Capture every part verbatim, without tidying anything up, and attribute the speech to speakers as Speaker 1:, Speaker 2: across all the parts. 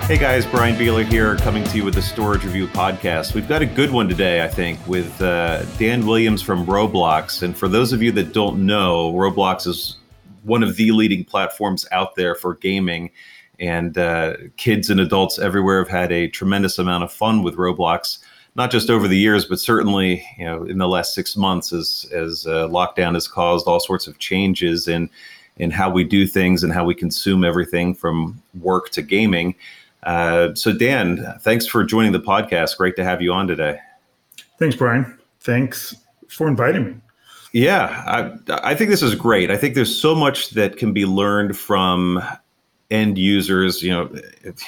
Speaker 1: Hey guys, Brian Beeler here, coming to you with the Storage Review podcast. We've got a good one today, I think, with uh, Dan Williams from Roblox. And for those of you that don't know, Roblox is one of the leading platforms out there for gaming. And uh, kids and adults everywhere have had a tremendous amount of fun with Roblox, not just over the years, but certainly, you know, in the last six months as, as uh, lockdown has caused all sorts of changes in, in how we do things and how we consume everything from work to gaming. Uh, so Dan, thanks for joining the podcast. Great to have you on today.
Speaker 2: Thanks, Brian. Thanks for inviting me.
Speaker 1: Yeah, I, I think this is great. I think there's so much that can be learned from end users. You know,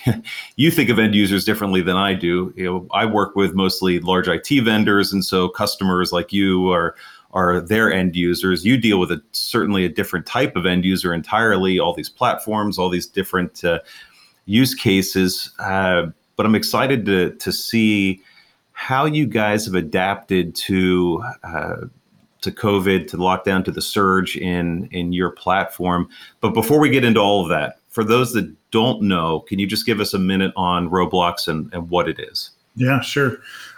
Speaker 1: you think of end users differently than I do. You know, I work with mostly large I T vendors, and so customers like you are are their end users. You deal with a certainly a different type of end user entirely. All these platforms, all these different uh, use cases, uh, but I'm excited to to see how you guys have adapted to uh, to COVID, to lockdown, to the surge in in your platform. But before we get into all of that, for those that don't know, can you just give us a minute on Roblox and, and what it is?
Speaker 2: Yeah, sure.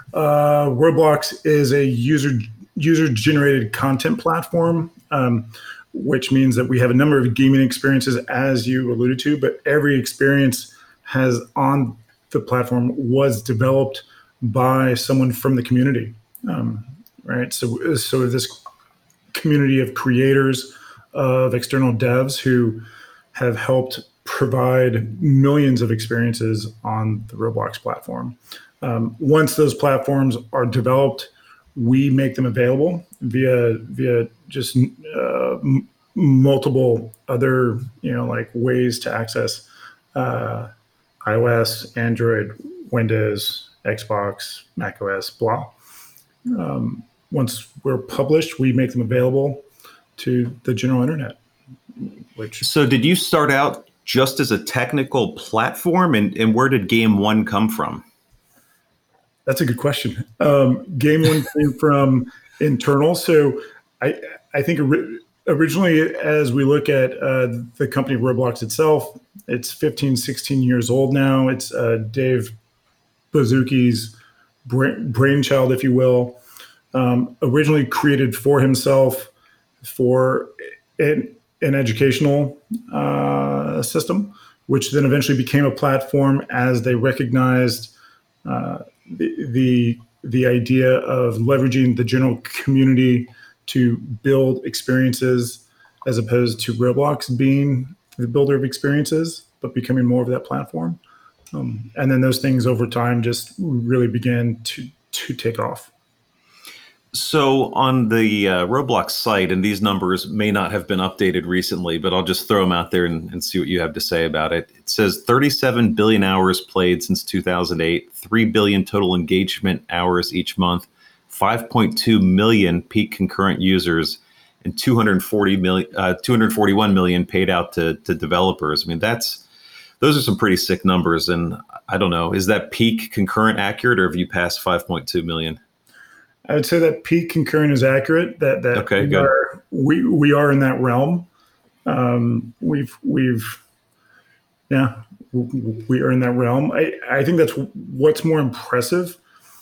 Speaker 2: Uh, Roblox is a user user generated content platform. Um, which means that we have a number of gaming experiences, as you alluded to, but every experience has on the platform was developed by someone from the community, um, right? So, so this community of creators, of external devs who have helped provide millions of experiences on the Roblox platform. Um, once those platforms are developed, we make them available via via just uh, m- multiple other, you know, like ways to access uh, iOS, Android, Windows, Xbox, macOS, blah. Um, once we're published, we make them available to the general internet. Which
Speaker 1: so, did you start out just as a technical platform, and, and where did Game One come from?
Speaker 2: That's a good question. Um, Game One came from internal. So I I think ori- originally, as we look at uh, the company Roblox itself, it's fifteen, sixteen years old now. It's uh, Dave Baszucki's brain, brainchild, if you will. Um, originally created for himself for an, an educational uh, system, which then eventually became a platform as they recognized uh, The, the the idea of leveraging the general community to build experiences, as opposed to Roblox being the builder of experiences, but becoming more of that platform. Um, and then those things over time just really began to to take off.
Speaker 1: So on the uh, Roblox site, and these numbers may not have been updated recently, but I'll just throw them out there and, and see what you have to say about it. It says thirty-seven billion hours played since two thousand eight, three billion total engagement hours each month, five point two million peak concurrent users, and two hundred forty million, uh, two hundred forty-one million paid out to, to developers. I mean, that's those are some pretty sick numbers. And I don't know, is that peak concurrent accurate, or have you passed five point two million?
Speaker 2: I would say that peak concurrent is accurate. That that
Speaker 1: okay,
Speaker 2: we
Speaker 1: good.
Speaker 2: are we we are in that realm. Um, we've we've yeah we are in that realm. I, I think that's what's more impressive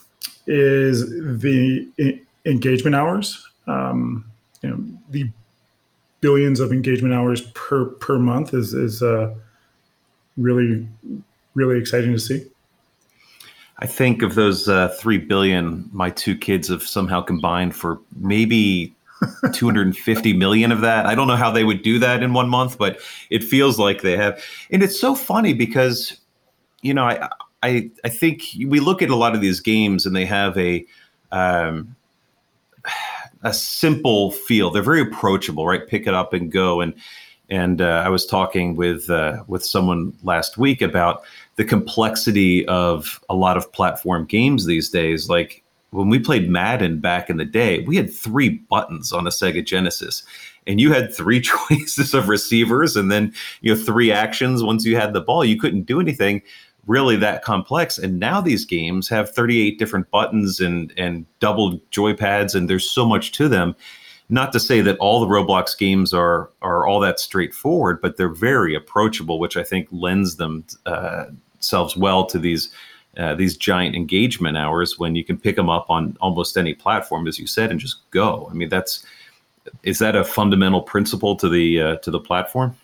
Speaker 2: is the I- engagement hours. Um, you know, the billions of engagement hours per per month is is uh, really really exciting to see.
Speaker 1: I think of those uh, three billion, my two kids have somehow combined for maybe two hundred fifty million of that. I don't know how they would do that in one month, but it feels like they have. And it's so funny because, you know, I I, I think we look at a lot of these games and they have a um, a simple feel. They're very approachable, right? Pick it up and go. And and uh, I was talking with uh, with someone last week about the complexity of a lot of platform games these days. Like when we played Madden back in the day, we had three buttons on a Sega Genesis, and you had three choices of receivers, and then you know three actions once you had the ball. You couldn't do anything really that complex. And now these games have thirty-eight different buttons and and double joypads, and there's so much to them. Not to say that all the Roblox games are are all that straightforward, but they're very approachable, which I think lends them uh, themselves well to these uh, these giant engagement hours when you can pick them up on almost any platform, as you said, and just go. I mean, that's is that a fundamental principle to the uh, to the platform?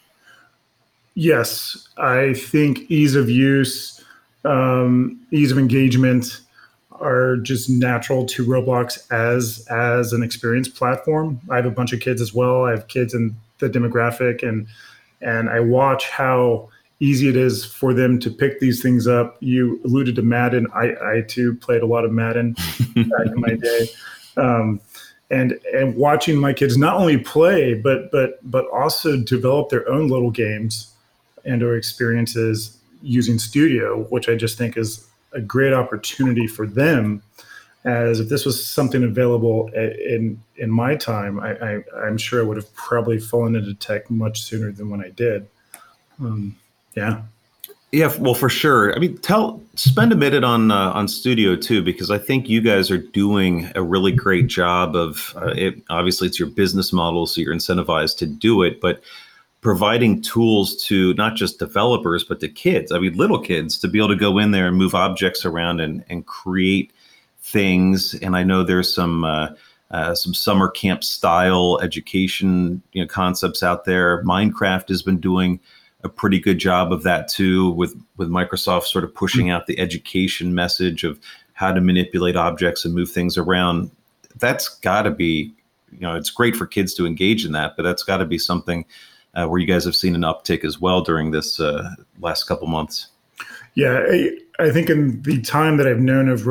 Speaker 2: Yes, I think ease of use, um, ease of engagement are just natural to Roblox as as an experience platform. I have a bunch of kids as well. I have kids in the demographic, and and I watch how easy it is for them to pick these things up. You alluded to Madden. I, I too played a lot of Madden back in my day. Um, and and watching my kids not only play, but but but also develop their own little games and or experiences using Studio, which I just think is a great opportunity for them. As if this was something available in in my time, I, I, I'm sure I would have probably fallen into tech much sooner than when I did. Um, yeah.
Speaker 1: Yeah, well, for sure. I mean, tell spend a minute on uh, on Studio too, because I think you guys are doing a really great job of uh, it. Obviously, it's your business model, so you're incentivized to do it, but providing tools to not just developers, but to kids. I mean, little kids to be able to go in there and move objects around and and create things. And I know there's some uh, uh, some summer camp style education, you know, concepts out there. Minecraft has been doing a pretty good job of that too, with with Microsoft sort of pushing out the education message of how to manipulate objects and move things around. That's got to be, you know, it's great for kids to engage in that, but that's got to be something uh, where you guys have seen an uptick as well during this uh, last couple months.
Speaker 2: Yeah, I, I think in the time that I've known of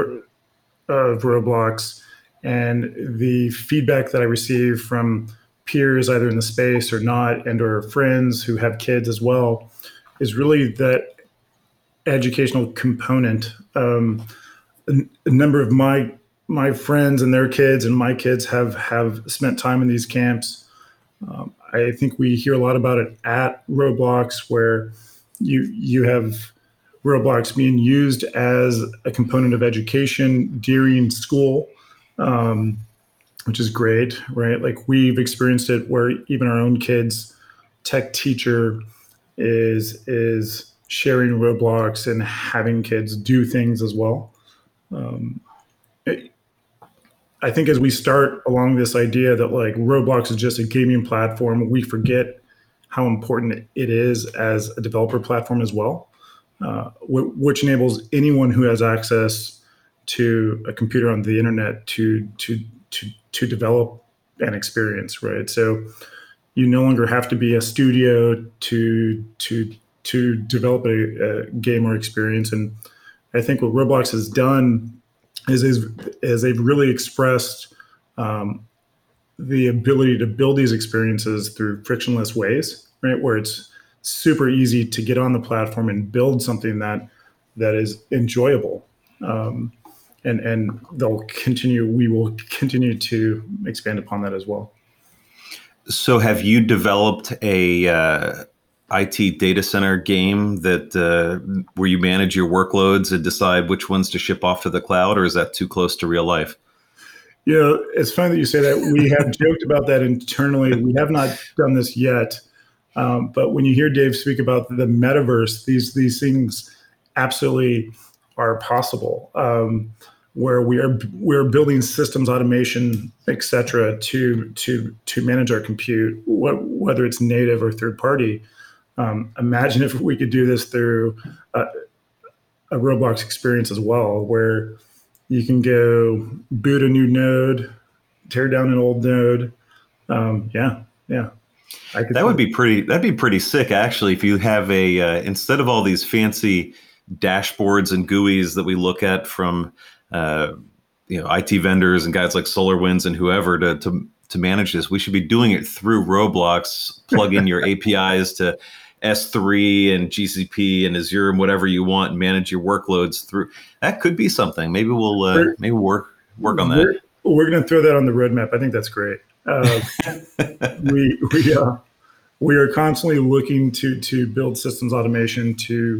Speaker 2: of Roblox and the feedback that I receive from peers either in the space or not, and or friends who have kids as well, is really that educational component. Um, a, a number of my my friends and their kids and my kids have have spent time in these camps. Um, I think we hear a lot about it at Roblox, where you you have Roblox being used as a component of education during school, um, which is great, right? Like we've experienced it where even our own kids' tech teacher is is sharing Roblox and having kids do things as well. Um, it, I think as we start along this idea that like Roblox is just a gaming platform, we forget how important it is as a developer platform as well. Uh, which enables anyone who has access to a computer on the internet to to to to develop an experience, right? So you no longer have to be a studio to to to develop a, a game or experience. And I think what Roblox has done is is, is they've really expressed um, the ability to build these experiences through frictionless ways, right? Where it's super easy to get on the platform and build something that that is enjoyable, um, and and they'll continue. We will continue to expand upon that as well.
Speaker 1: So, have you developed a uh, I T data center game that uh, where you manage your workloads and decide which ones to ship off to the cloud, or is that too close to real life?
Speaker 2: You know, it's funny that you say that. We have joked about that internally. We have not done this yet. Um, but when you hear Dave speak about the metaverse, these these things absolutely are possible, um, where we are we're building systems, automation, et cetera, to to to manage our compute, what, whether it's native or third party. Um, imagine if we could do this through a, a Roblox experience as well, where you can go boot a new node, tear down an old node. Um, yeah, yeah.
Speaker 1: That would be pretty. That'd be pretty sick, actually. If you have a uh, instead of all these fancy dashboards and G U Is that we look at from uh, you know I T vendors and guys like SolarWinds and whoever to to to manage this, we should be doing it through Roblox. Plug in your A P Is to S three and G C P and Azure and whatever you want, and manage your workloads through. That could be something. Maybe we'll uh, maybe we'll work work on that.
Speaker 2: We're, we're going to throw that on the roadmap. I think that's great. Uh, we we uh, we are constantly looking to to build systems automation to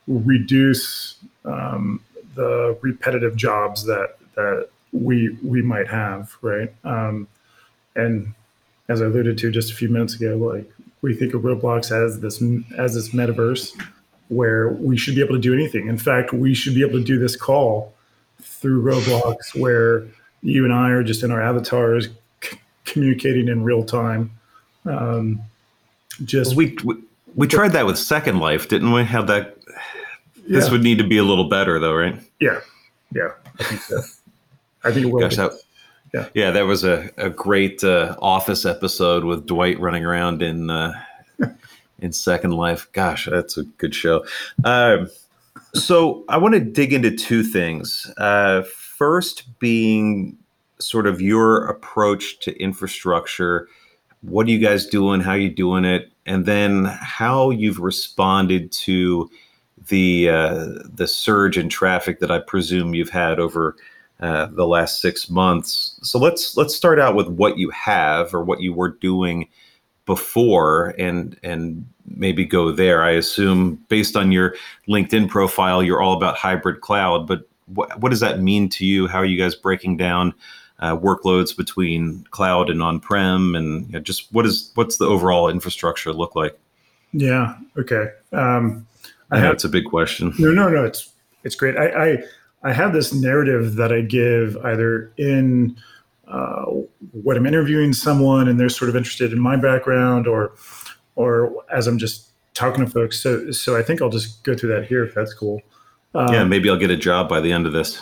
Speaker 2: reduce um, the repetitive jobs that that we we might have, right? Um, and as I alluded to just a few minutes ago, like we think of Roblox as this as this metaverse, where we should be able to do anything. In fact, we should be able to do this call through Roblox, where you and I are just in our avatars c- communicating in real time. Um, just
Speaker 1: we, we we tried that with Second Life, didn't we? How that this
Speaker 2: Yeah.
Speaker 1: would need to be a little better, though, right?
Speaker 2: yeah, yeah, I think so. I think it will.
Speaker 1: Gosh,
Speaker 2: be.
Speaker 1: that,
Speaker 2: Yeah.
Speaker 1: yeah, that was a, a great uh, Office episode with Dwight running around in uh, in Second Life. Gosh, that's a good show. Um, so I want to dig into two things. Uh, first being sort of your approach to infrastructure. What are you guys doing? How are you doing it? And then how you've responded to the uh, the surge in traffic that I presume you've had over uh, the last six months. So let's let's start out with what you have or what you were doing before, and and maybe go there. I assume based on your LinkedIn profile, you're all about hybrid cloud. But what what does that mean to you? How are you guys breaking down uh, workloads between cloud and on-prem, and you know, just what is what's the overall infrastructure look like?
Speaker 2: Yeah. Okay. Um,
Speaker 1: I, I know have, it's a big question.
Speaker 2: No, no, no. It's it's great. I I, I have this narrative that I give either in uh, when I'm interviewing someone and they're sort of interested in my background, or or as I'm just talking to folks. So so I think I'll just go through that here if that's cool.
Speaker 1: Um, yeah, maybe I'll get a job by the end of this.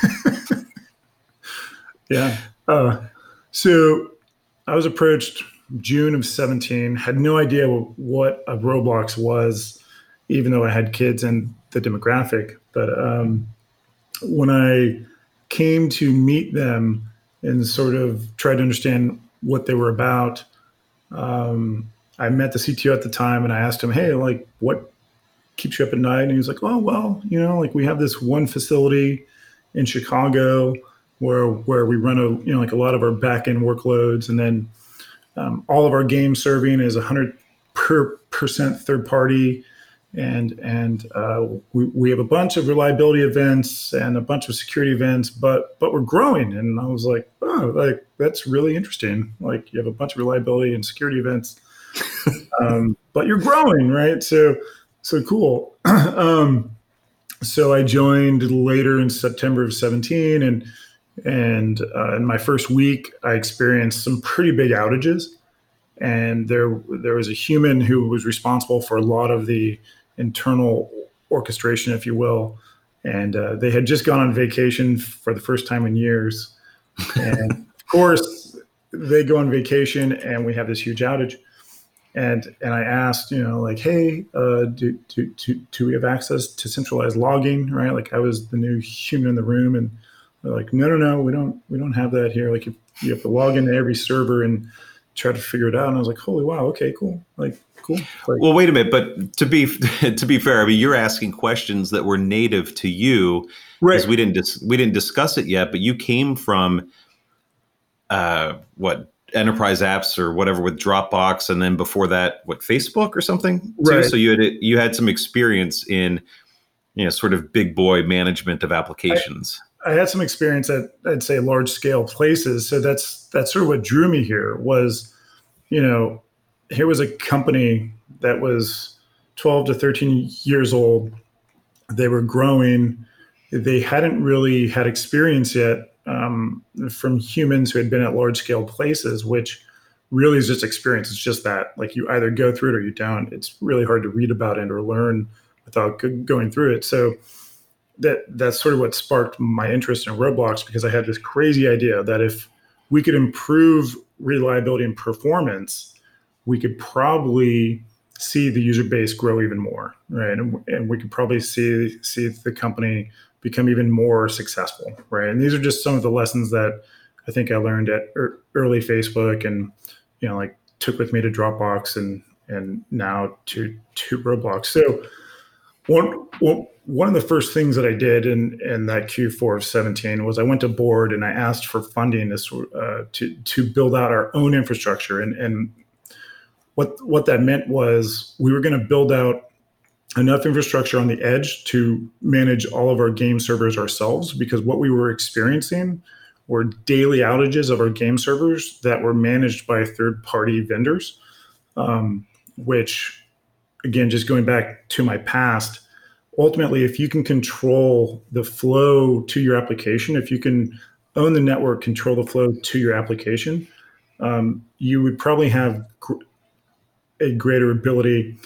Speaker 2: Yeah. Uh, so I was approached June of seventeen, had no idea what a Roblox was, even though I had kids and the demographic. But um, when I came to meet them and sort of try to understand what they were about, um, I met the C T O at the time and I asked him, hey, like, what keeps you up at night? And he was like, oh, well, you know, like we have this one facility in Chicago where where we run a, you know, like a lot of our back end workloads. And then um, all of our game serving is one hundred percent third party. And and uh, we, we have a bunch of reliability events and a bunch of security events, but but we're growing. And I was like, oh, like that's really interesting. Like you have a bunch of reliability and security events, um, but you're growing, right? So so cool. um, so I joined later in September of seventeen, and and uh, in my first week, I experienced some pretty big outages. And there there was a human who was responsible for a lot of the internal orchestration, if you will. And uh, they had just gone on vacation for the first time in years. And of course, they go on vacation and we have this huge outage. And and I asked, you know, like, hey, uh, do, do, do, do we have access to centralized logging, right? Like I was the new human in the room, and they're like, no, no, no, we don't we don't have that here. Like you, you have to log into every server and try to figure it out. And I was like, holy wow, okay, cool. Like, cool. Like,
Speaker 1: well, wait a minute, but to be to be fair, I mean, you're asking questions that were native to you,
Speaker 2: right?
Speaker 1: Because we didn't dis- we didn't discuss it yet. But you came from uh, what enterprise apps or whatever with Dropbox, and then before that, what Facebook or something, too?
Speaker 2: Right.
Speaker 1: So you had you had some experience in, you know, sort of big boy management of applications.
Speaker 2: I, I had some experience at, I'd say, large scale places. So that's that's sort of what drew me here was, you know, here was a company that was twelve to thirteen years old. They were growing. They hadn't really had experience yet um, from humans who had been at large scale places, which really is just experience. It's just that, like, you either go through it or you don't. It's really hard to read about it or learn without going through it. So that that's sort of what sparked my interest in Roblox, because I had this crazy idea that if we could improve reliability and performance, we could probably see the user base grow even more, right? And, and we could probably see see the company become even more successful, right? And these are just some of the lessons that I think I learned at early Facebook, and you know, like took with me to Dropbox, and and now to to Roblox. So one one one of the first things that I did in in that Q four of seventeen was I went to board and I asked for funding this uh, to to build out our own infrastructure. And and what what that meant was we were going to build out enough infrastructure on the edge to manage all of our game servers ourselves, because what we were experiencing were daily outages of our game servers that were managed by third-party vendors, um, which again, just going back to my past, ultimately, if you can control the flow to your application, if you can own the network, control the flow to your application, um, you would probably have gr- a greater ability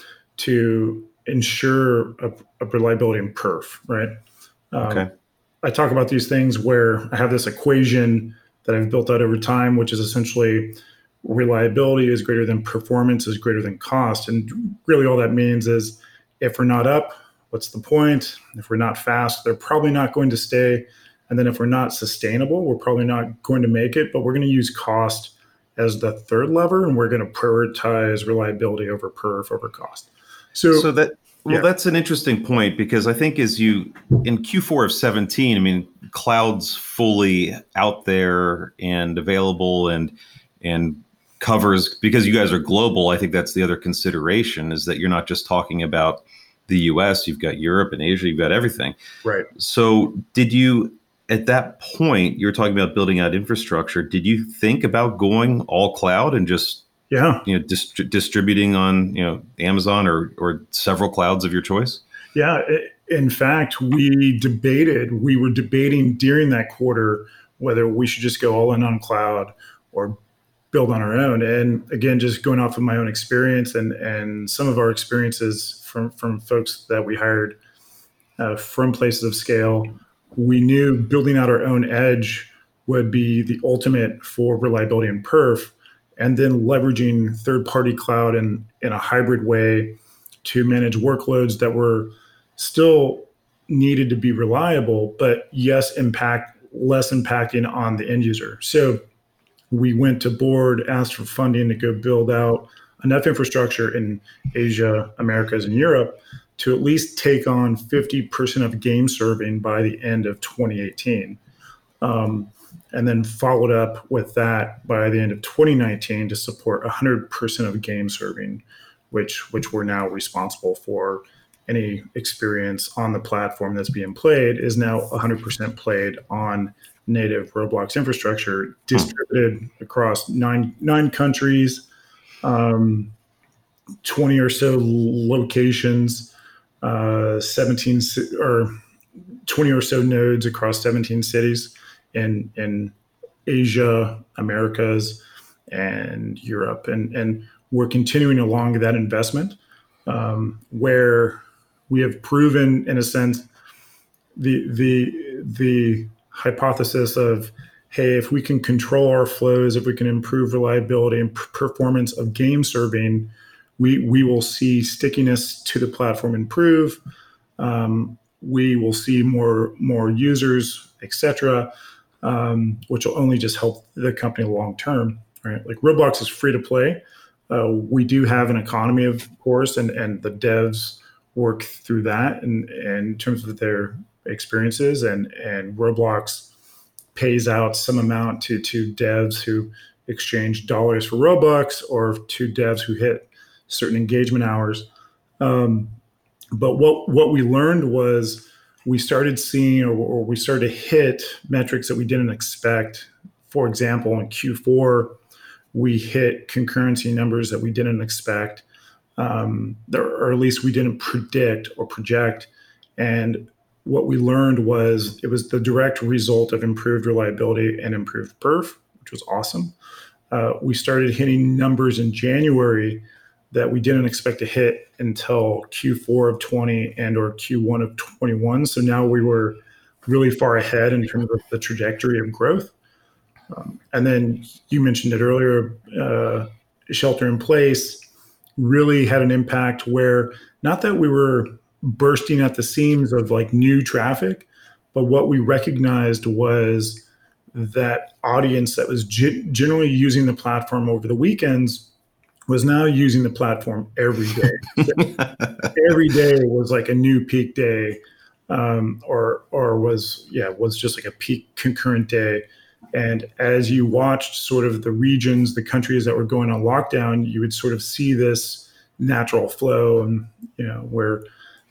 Speaker 2: to ensure a, a reliability in perf, right? Um,
Speaker 1: Okay.
Speaker 2: I talk about these things where I have this equation that I've built out over time, which is essentially reliability is greater than performance is greater than cost. And really all that means is if we're not up, what's the point? If we're not fast, they're probably not going to stay. And then if we're not sustainable, we're probably not going to make it, but we're going to use cost as the third lever, and we're going to prioritize reliability over perf over cost. So,
Speaker 1: So that well,
Speaker 2: yeah.
Speaker 1: that's an interesting point, because I think as you in Q four of seventeen, I mean, cloud's fully out there and available and and covers, because you guys are global. I think that's the other consideration, is that you're not just talking about the U S, you've got Europe and Asia, you've got everything.
Speaker 2: Right.
Speaker 1: So did you, at that point, you're talking about building out infrastructure, did you think about going all cloud and just
Speaker 2: Yeah.
Speaker 1: you know, dist- distributing on, you know, Amazon or, or several clouds of your choice?
Speaker 2: Yeah. In fact, we debated, we were debating during that quarter whether we should just go all in on cloud or build on our own. And again, just going off of my own experience and, and some of our experiences from, from folks that we hired uh, from places of scale, we knew building out our own edge would be the ultimate for reliability and perf, and then leveraging third-party cloud in, in a hybrid way to manage workloads that were still needed to be reliable, but yes, impact less impacting on the end user. So we went to board, asked for funding to go build out enough infrastructure in Asia, Americas, and Europe to at least take on fifty percent of game serving by the end of twenty eighteen. Um, and then followed up with that by the end of twenty nineteen to support one hundred percent of game serving, which which we're now responsible for. Any experience on the platform that's being played is now one hundred percent played on native Roblox infrastructure, distributed across nine nine countries, um, twenty or so locations, uh, seventeen or twenty or so nodes across seventeen cities in in Asia, Americas, and Europe, and and we're continuing along that investment, um, where we have proven, in a sense, the the the hypothesis of, hey, if we can control our flows, if we can improve reliability and p- performance of game serving, we we will see stickiness to the platform improve. Um, we will see more more users, et cetera, um, which will only just help the company long term, right? Like Roblox is free to play. Uh, we do have an economy, of course, and and the devs work through that, and, and in terms of their experiences, and and Roblox pays out some amount to to devs who exchange dollars for Robux, or to devs who hit certain engagement hours. Um, but what what we learned was we started seeing, or, or we started to hit metrics that we didn't expect. For example, in Q four, we hit concurrency numbers that we didn't expect, um, or at least we didn't predict or project. And what we learned was it was the direct result of improved reliability and improved perf, which was awesome. Uh, we started hitting numbers in January that we didn't expect to hit until Q four of twenty and or Q one of twenty-one. So now we were really far ahead in terms of the trajectory of growth. Um, and then you mentioned it earlier, uh, shelter in place really had an impact where not that we were bursting at the seams of like new traffic, but what we recognized was that audience that was g- generally using the platform over the weekends was now using the platform every day. Every day was like a new peak day, um, or or was yeah was just like a peak concurrent day. And as you watched sort of the regions, the countries that were going on lockdown, you would sort of see this natural flow, and you know where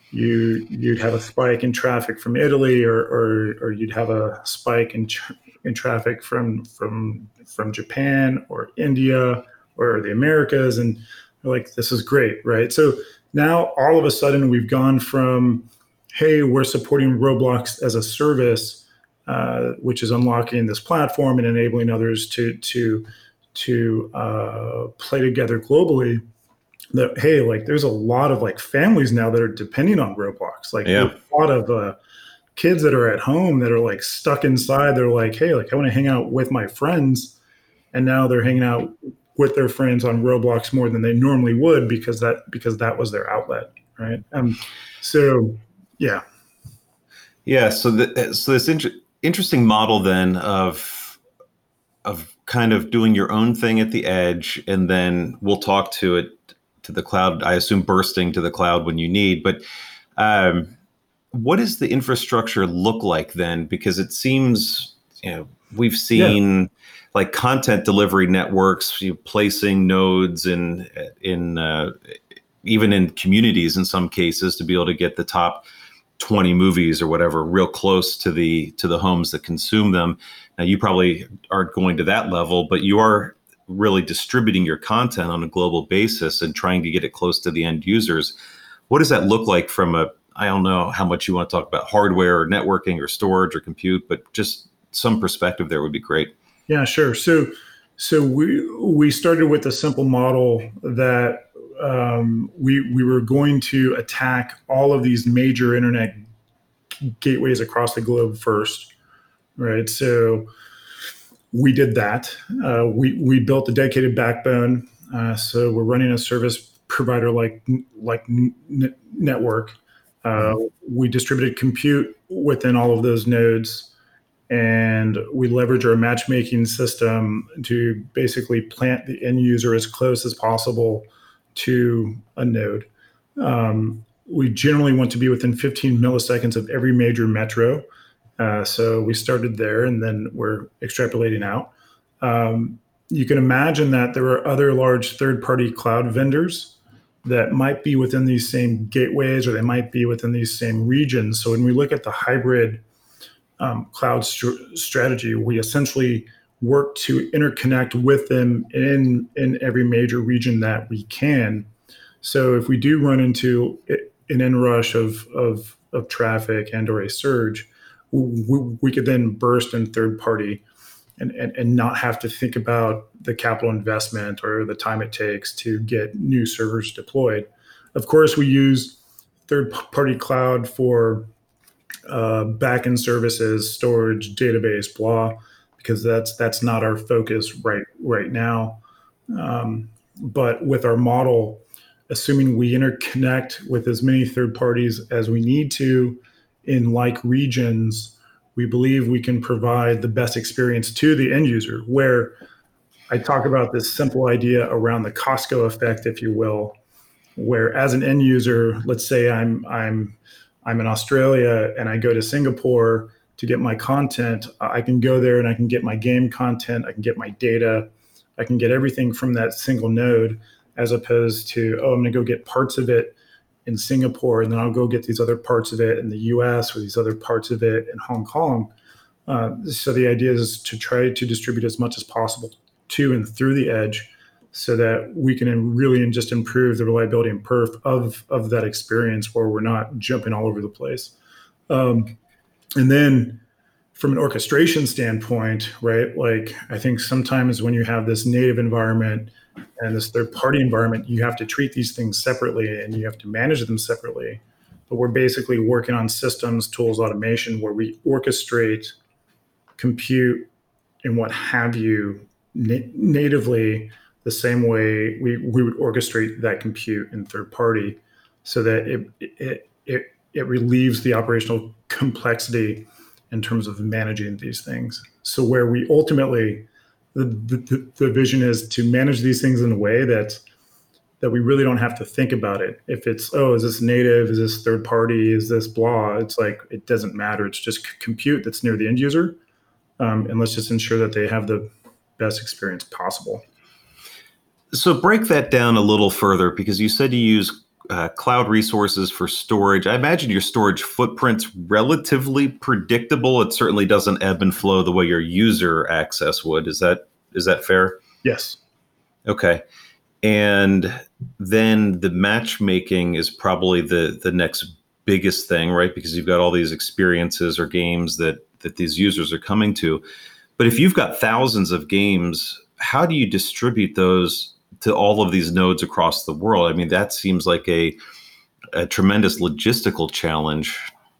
Speaker 2: you you'd have a spike in traffic from Italy, or or, or you'd have a spike in tra- in traffic from from from Japan or India or the Americas, and like this is great, right? So Now, all of a sudden, we've gone from, hey, we're supporting Roblox as a service, uh, which is unlocking this platform and enabling others to to to uh, play together globally. That, hey, like there's a lot of like families now that are depending on Roblox. Like
Speaker 1: Yeah.
Speaker 2: there's a lot of uh, kids that are at home that are like stuck inside. They're like, hey, like I want to hang out with my friends, and now they're hanging out with their friends on Roblox more than they normally would because that because that was their outlet, right? Um, so yeah,
Speaker 1: Yeah. So, the, so this inter- interesting model then of of kind of doing your own thing at the edge, and then we'll talk to it to the cloud. I assume bursting to the cloud when you need, but um, what does the infrastructure look like then? Because it seems, you know, we've seen. Yeah. Like content delivery networks, you know, placing nodes in in uh, even in communities in some cases to be able to get the top twenty movies or whatever real close to the to the homes that consume them. Now you probably aren't going to that level, but you are really distributing your content on a global basis and trying to get it close to the end users. What does that look like from a, I don't know how much you want to talk about hardware or networking or storage or compute, but just some perspective there would be great.
Speaker 2: Yeah, sure. So, so we we started with a simple model that um, we we were going to attack all of these major internet gateways across the globe first, right? So we did that. Uh, we we built a dedicated backbone. Uh, so we're running a service provider like like n- network. Uh, mm-hmm. We distributed compute within all of those nodes. And we leverage our matchmaking system to basically plant the end user as close as possible to a node. Um, we generally want to be within fifteen milliseconds of every major metro. Uh, so we started there, and then we're extrapolating out. Um, you can imagine that there are other large third-party cloud vendors that might be within these same gateways, or they might be within these same regions. So when we look at the hybrid Um, cloud st- strategy, we essentially work to interconnect with them in in every major region that we can. So if we do run into an inrush of of, of traffic and or a surge, we, we could then burst in third party and, and and not have to think about the capital investment or the time it takes to get new servers deployed. Of course, we use third party cloud for Uh, backend services, storage, database, blah, because that's that's not our focus right right now. Um, but with our model, assuming we interconnect with as many third parties as we need to in like regions, we believe we can provide the best experience to the end user. Where I talk about this simple idea around the Costco effect, if you will, where as an end user, let's say I'm I'm I'm in Australia and I go to Singapore to get my content. I can go there and I can get my game content. I can get my data. I can get everything from that single node, as opposed to, oh, I'm going to go get parts of it in Singapore, and then I'll go get these other parts of it in the U S or these other parts of it in Hong Kong. Uh, so the idea is to try to distribute as much as possible to and through the edge, so that we can really just improve the reliability and perf of, of that experience where we're not jumping all over the place. Um, and then from an orchestration standpoint, right, like I think sometimes when you have this native environment and this third-party environment, you have to treat these things separately and you have to manage them separately. But we're basically working on systems, tools, automation, where we orchestrate compute and what have you na- natively the same way we, we would orchestrate that compute in third party, so that it, it it it relieves the operational complexity in terms of managing these things. So where we ultimately, the, the, the vision is to manage these things in a way that that we really don't have to think about it. If it's, oh, is this native? Is this third party? Is this blah? It's like, it doesn't matter. It's just compute that's near the end user. Um, and let's just ensure that they have the best experience possible.
Speaker 1: So break that down a little further, because you said you use uh, cloud resources for storage. I imagine your storage footprint's relatively predictable. It certainly doesn't ebb and flow the way your user access would. Is that is that fair?
Speaker 2: Yes.
Speaker 1: Okay. And then the matchmaking is probably the the next biggest thing, right? Because you've got all these experiences or games that that these users are coming to. But if you've got thousands of games, how do you distribute those to all of these nodes across the world? I mean, that seems like a a tremendous logistical challenge.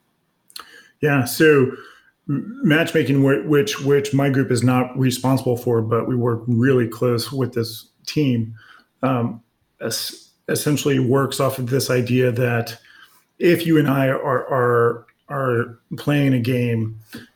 Speaker 2: Yeah. So matchmaking, which which my group is not responsible for, but we work really close with this team, um, es- essentially works off of this idea that if you and I are are are playing a game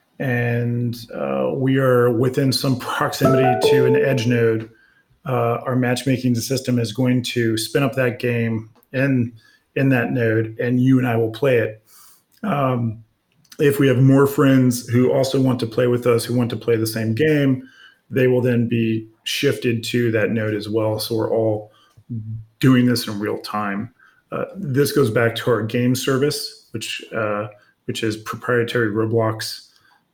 Speaker 2: and uh, we are within some proximity to an edge node, uh, our matchmaking system is going to spin up that game in in that node, and you and I will play it. Um, if we have more friends who also want to play with us, who want to play the same game, they will then be shifted to that node as well. So we're all doing this in real time. Uh, this goes back to our game service, which uh, which is proprietary Roblox,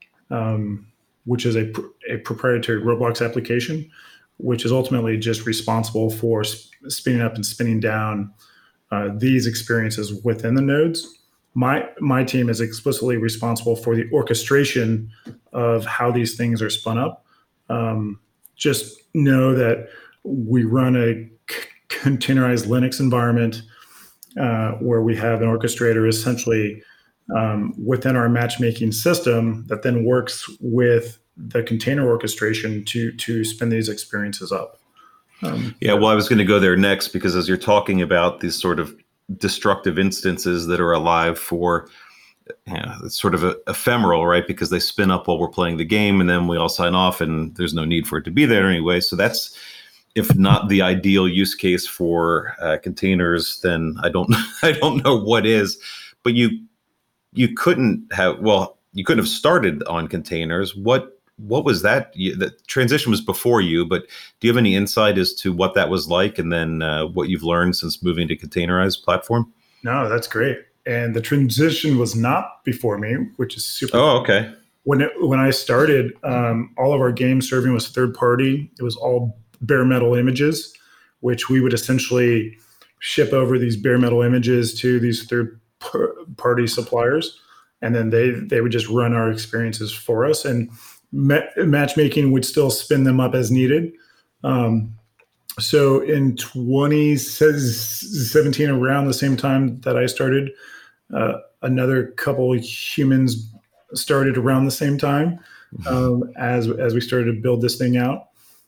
Speaker 2: um, which is a, pr- a proprietary Roblox application, which is ultimately just responsible for sp- spinning up and spinning down uh, these experiences within the nodes. My my team is explicitly responsible for the orchestration of how these things are spun up. Um, just know that we run a c- containerized Linux environment uh, where we have an orchestrator essentially um, within our matchmaking system that then works with the container orchestration to to spin these experiences up.
Speaker 1: Um, yeah, well, I was going to go there next because as you're talking about these sort of destructive instances that are alive for, you know, it's sort of a, ephemeral, right? Because they spin up while we're playing the game and then we all sign off and there's no need for it to be there anyway. So that's, if not the ideal use case for uh, containers, then I don't, I don't know what is. But you, you couldn't have, well, you couldn't have started on containers. What, what was that? The transition was before you, but do you have any insight as to what that was like, and then uh, what you've learned since moving to containerized platform?
Speaker 2: No, that's great. And the transition was not before me, which is super.
Speaker 1: Oh, okay.
Speaker 2: When it, when I started, um, all of our game serving was third party. It was all bare metal images, which we would essentially ship over these bare metal images to these third party suppliers, and then they they would just run our experiences for us. And ma- matchmaking would still spin them up as needed. Um, so in twenty seventeen, around the same time that I started, uh, another couple of humans started around the same time um, as as we started to build this thing out.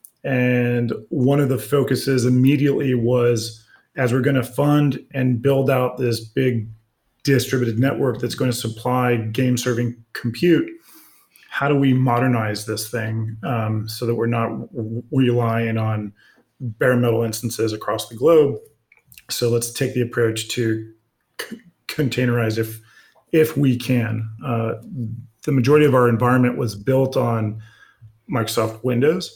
Speaker 2: And one of the focuses immediately was, as we're going to fund and build out this big distributed network that's going to supply game serving compute, how do we modernize this thing um, so that we're not relying on bare metal instances across the globe? So let's take the approach to c- containerize if if we can. Uh, the majority of our environment was built on Microsoft Windows.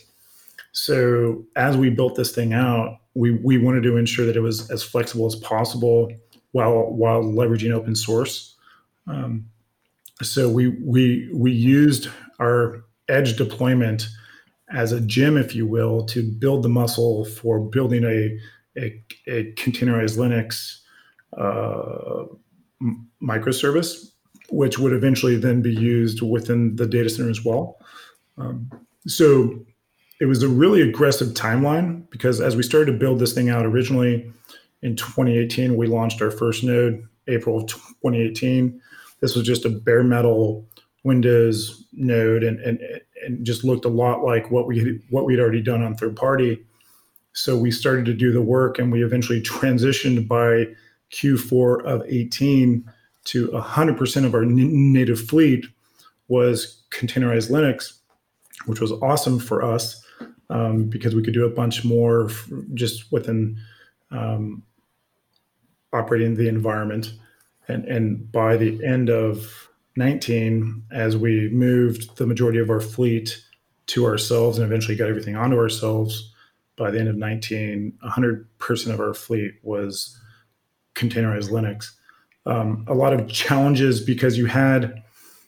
Speaker 2: So as we built this thing out, we we wanted to ensure that it was as flexible as possible while while leveraging open source. Um, so we we we used our edge deployment as a gym, if you will, to build the muscle for building a a, a containerized Linux uh, m- microservice, which would eventually then be used within the data center as well. Um, so it was a really aggressive timeline because as we started to build this thing out originally in twenty eighteen, we launched our first node, April of twenty eighteen. This was just a bare metal Windows node and, and, and just looked a lot like what we had, what we'd already done on third party. So we started to do the work and we eventually transitioned by Q four of eighteen to one hundred percent of our n- native fleet was containerized Linux, which was awesome for us um, because we could do a bunch more f- just within um, operating the environment. And, and by the end of nineteen, as we moved the majority of our fleet to ourselves and eventually got everything onto ourselves, by the end of nineteen, one hundred percent of our fleet was containerized Linux. Um, a lot of challenges because you had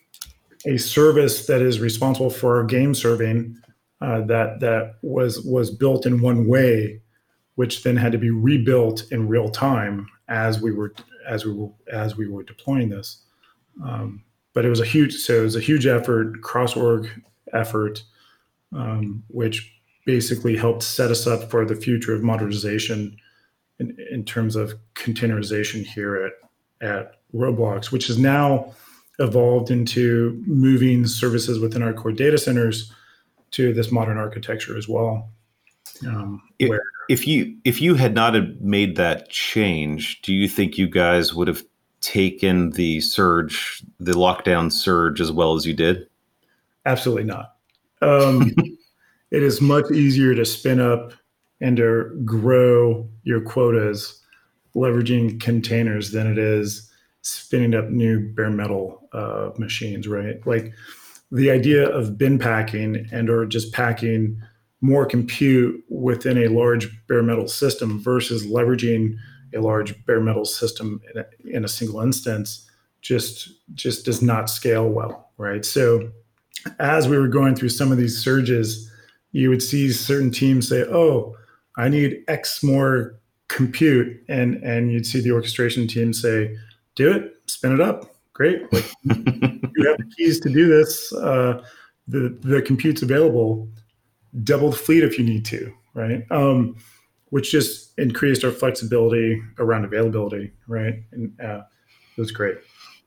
Speaker 2: a service that is responsible for our game serving uh, that that was was built in one way, which then had to be rebuilt in real time as we were as we were as we were deploying this. Um, but it was a huge so it was a huge effort, cross org effort, um, which basically helped set us up for the future of modernization in, in terms of containerization here at at Roblox, which has now evolved into moving services within our core data centers to this modern architecture as well. Um,
Speaker 1: if,
Speaker 2: where
Speaker 1: if you if you had not have made that change, do you think you guys would have taken the surge, the lockdown surge, as well as you did?
Speaker 2: Absolutely not. Um, it is much easier to spin up and to grow your quotas leveraging containers than it is spinning up new bare metal uh, machines, right? Like the idea of bin packing and or just packing more compute within a large bare metal system versus leveraging a large bare metal system in a, in a single instance just just does not scale well, right? So as we were going through some of these surges, you would see certain teams say, "Oh, I need X more compute," and and you'd see the orchestration team say, "Do it, spin it up, great. Like, you have the keys to do this. Uh, the the compute's available. Double the fleet if you need to, right?" Um, which just increased our flexibility around availability, right? And uh, it was great.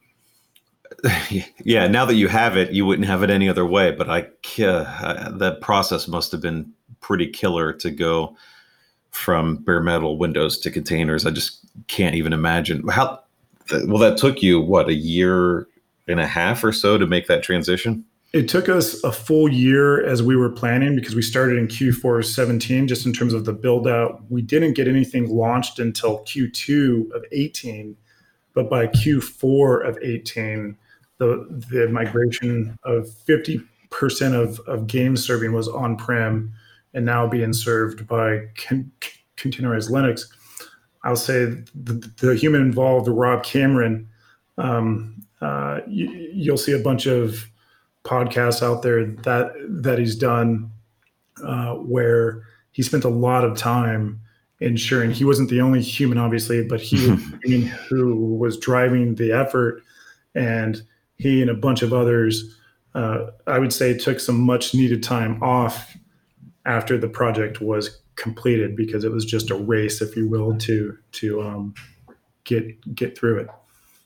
Speaker 1: Yeah, now that you have it, you wouldn't have it any other way. But I, uh, that process must have been pretty killer to go from bare metal Windows to containers. I just can't even imagine how. Well, that took you what, a year and a half or so to make that transition?
Speaker 2: It took us a full year as we were planning because we started in Q four seventeen, just in terms of the build out. We didn't get anything launched until Q two of eighteen, but by Q four of eighteen, the, the migration of fifty percent of, of game serving was on-prem and now being served by con- containerized Linux. I'll say the, the human involved, Rob Cameron, um, uh, you, you'll see a bunch of podcasts out there that that he's done uh, where he spent a lot of time ensuring he wasn't the only human, obviously, but he was the human who was driving the effort, and he and a bunch of others, uh, I would say, took some much needed time off after the project was completed because it was just a race, if you will, to to um, get get through it.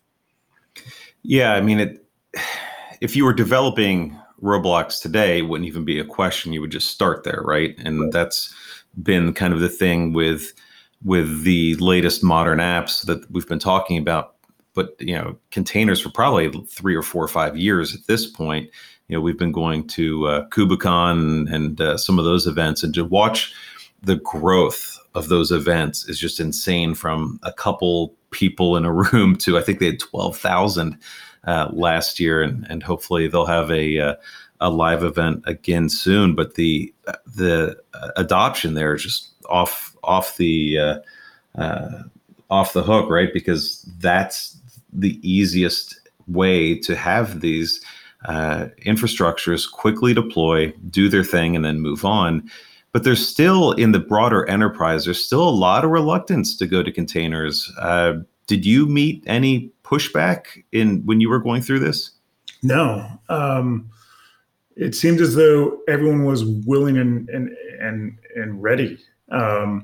Speaker 1: Yeah, I mean it. If you were developing Roblox today, it wouldn't even be a question. You would just start there, right? And right. That's been kind of the thing with with the latest modern apps that we've been talking about. But you know, containers for probably three or four or five years at this point. You know, we've been going to uh, KubeCon and uh, some of those events, and to watch the growth of those events is just insane. From a couple people in a room to I think they had twelve thousand. Uh, last year, and, and hopefully they'll have a uh, a live event again soon. But the the adoption there is just off off the uh, uh, off the hook, right? Because that's the easiest way to have these uh, infrastructures quickly deploy, do their thing, and then move on. But there's still, in the broader enterprise, there's still a lot of reluctance to go to containers. Uh, did you meet any pushback in when you were going through this?
Speaker 2: No. Um, it seemed as though everyone was willing and and and, and ready. Um,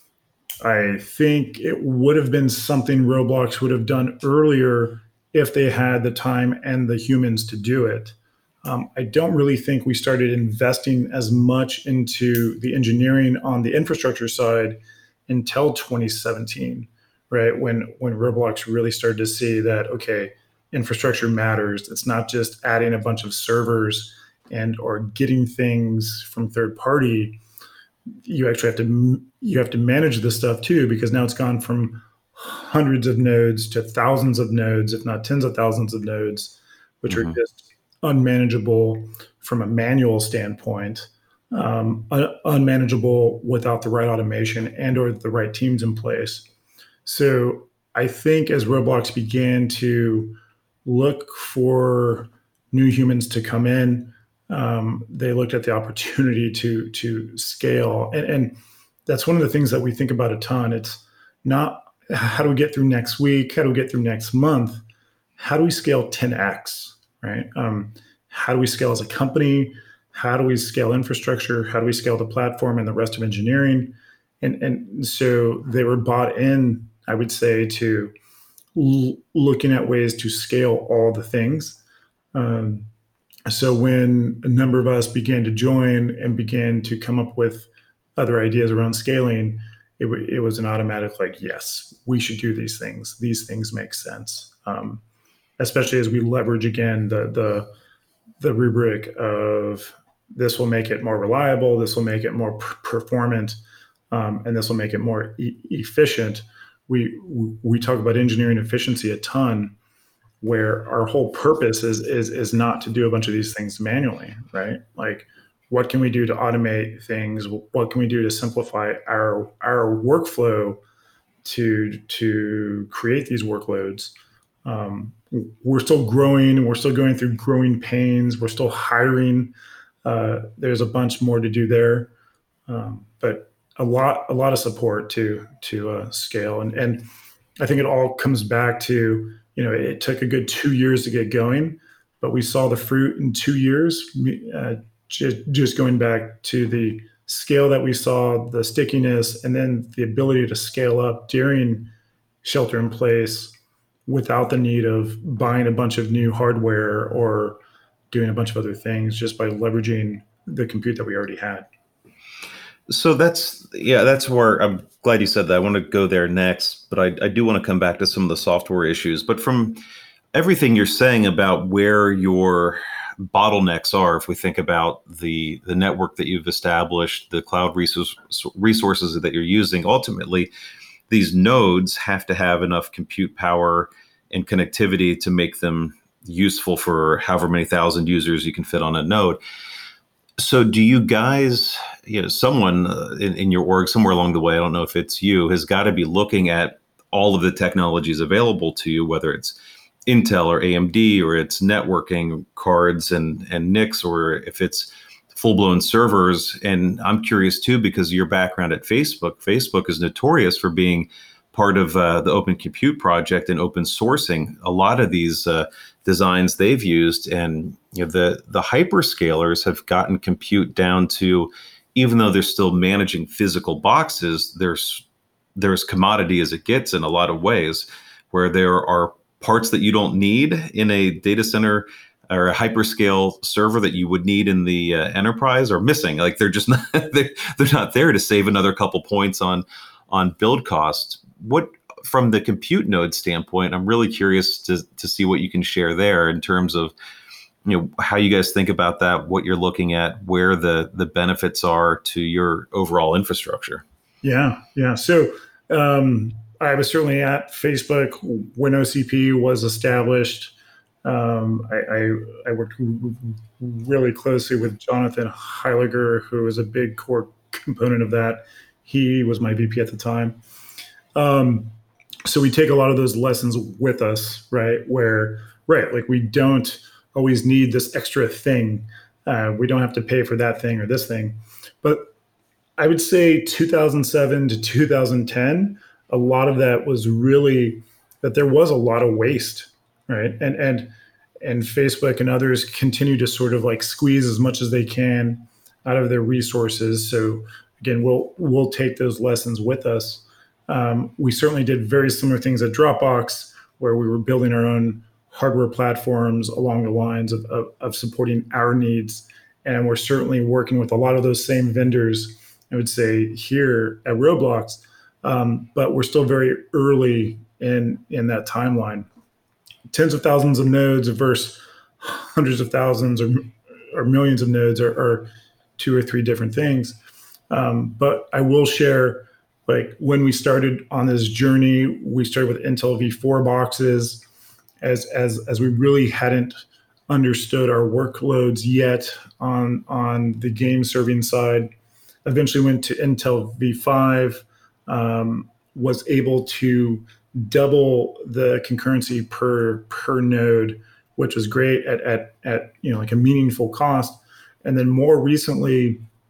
Speaker 2: I think it would have been something Roblox would have done earlier if they had the time and the humans to do it. Um, I don't really think we started investing as much into the engineering on the infrastructure side until twenty seventeen. Right, when when Roblox really started to see that, okay, infrastructure matters. It's not just adding a bunch of servers and or getting things from third party. You actually have to you have to manage this stuff too, because now it's gone from hundreds of nodes to thousands of nodes, if not tens of thousands of nodes, which mm-hmm. are just unmanageable from a manual standpoint, um, un- unmanageable without the right automation and or the right teams in place. So I think as Roblox began to look for new humans to come in, um, they looked at the opportunity to to scale. And, and that's one of the things that we think about a ton. It's not how do we get through next week, how do we get through next month, how do we scale ten x, right? Um, how do we scale as a company? How do we scale infrastructure? How do we scale the platform and the rest of engineering? And and so they were bought in, I would say, to l- looking at ways to scale all the things. Um, so when a number of us began to join and began to come up with other ideas around scaling, it, w- it was an automatic like, yes, we should do these things. These things make sense, um, especially as we leverage again the the the rubric of this will make it more reliable, this will make it more p- performant, um, and this will make it more e- efficient. We we talk about engineering efficiency a ton, where our whole purpose is is is not to do a bunch of these things manually, right? Like, what can we do to automate things? What can we do to simplify our our workflow to to create these workloads? Um, we're still growing. We're still going through growing pains. We're still hiring. Uh, there's a bunch more to do there, um, but a lot a lot of support to to uh, scale. And and I think it all comes back to, you know, it took a good two years to get going, but we saw the fruit in two years. Uh, just, just going back to the scale that we saw, the stickiness, and then the ability to scale up during shelter in place without the need of buying a bunch of new hardware or doing a bunch of other things, just by leveraging the compute that we already had.
Speaker 1: So that's, yeah, that's where I'm glad you said that. I want to go there next, but I, I do want to come back to some of the software issues. But from everything you're saying about where your bottlenecks are, if we think about the the network that you've established, the cloud resource, resources that you're using, ultimately, these nodes have to have enough compute power and connectivity to make them useful for however many thousand users you can fit on a node. So do you guys, you know, someone uh, in, in your org somewhere along the way, I don't know if it's you, has got to be looking at all of the technologies available to you, whether it's Intel or A M D, or it's networking cards and, and N I Cs, or if it's full-blown servers. And I'm curious too, because of your background at Facebook, Facebook is notorious for being part of uh, the Open Compute Project and open sourcing a lot of these uh, designs they've used. And you know, the the hyperscalers have gotten compute down to, even though they're still managing physical boxes, there's there's commodity as it gets in a lot of ways, where there are parts that you don't need in a data center or a hyperscale server that you would need in the uh, enterprise are missing. Like they're just not they're, they're not there to save another couple points on on build cost. What, from the compute node standpoint, I'm really curious to to see what you can share there in terms of, you know, how you guys think about that, what you're looking at, where the the benefits are to your overall infrastructure.
Speaker 2: Yeah, yeah. So um, I was certainly at Facebook when O C P was established. Um, I, I, I worked really closely with Jonathan Heiliger, who was a big core component of that. He was my V P at the time. Um, so we take a lot of those lessons with us, right? Where, right, like we don't always need this extra thing. Uh, we don't have to pay for that thing or this thing. But I would say two thousand seven to two thousand ten, a lot of that was really that there was a lot of waste, right? And and and Facebook and others continue to sort of like squeeze as much as they can out of their resources. So again, we'll we'll take those lessons with us. Um, we certainly did very similar things at Dropbox, where we were building our own hardware platforms along the lines of, of, of supporting our needs. And we're certainly working with a lot of those same vendors, I would say, here at Roblox, um, but we're still very early in, in that timeline. Tens of thousands of nodes versus hundreds of thousands or, or millions of nodes are, are two or three different things. Um, but I will share, like when we started on this journey, we started with Intel V four boxes as, as, as we really hadn't understood our workloads yet on, on the game serving side. Eventually went to Intel V five, um, was able to double the concurrency per per node, which was great at, at, at you know like a meaningful cost. And then more recently,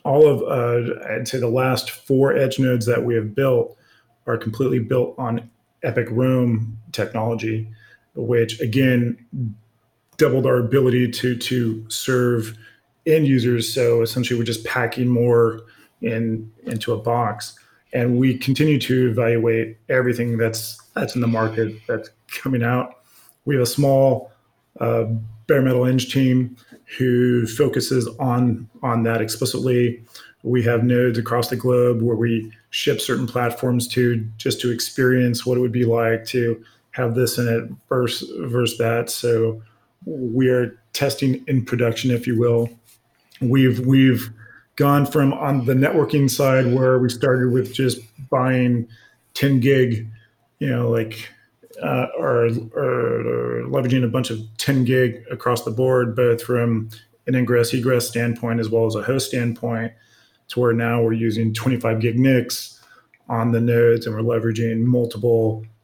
Speaker 2: all of, uh, I'd say the last four edge nodes that we have built are completely built on Epic Roam technology, which again doubled our ability to to serve end users. So essentially, we're just packing more in into a box, and we continue to evaluate everything that's that's in the market that's coming out. We have a small uh, bare metal eng team who focuses on on that explicitly. We have nodes across the globe where we ship certain platforms to just to experience what it would be like to have this in it versus versus that. So we are testing in production, if you will. We've we've gone from on the networking side where we started with just buying ten gig, you know, like uh, or, or, or leveraging a bunch of ten gig across the board, both from an ingress egress standpoint as well as a host standpoint, to where now we're using twenty-five gig N I Cs on the nodes, and we're leveraging multiple one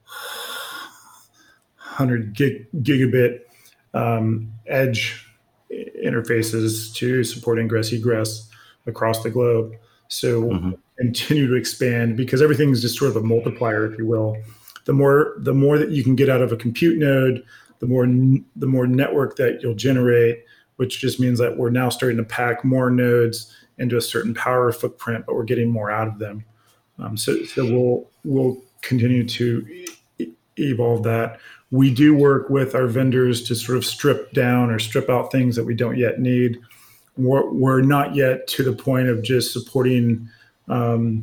Speaker 2: hundred gig, gigabit um, edge interfaces to support ingress egress across the globe. So mm-hmm. continue to expand, because everything's just sort of a multiplier, if you will. The more the more that you can get out of a compute node, the more the more network that you'll generate, which just means that we're now starting to pack more nodes into a certain power footprint, but we're getting more out of them. Um, so, so we'll we'll continue to e- evolve that. We do work with our vendors to sort of strip down or strip out things that we don't yet need. We're, we're not yet to the point of just supporting um,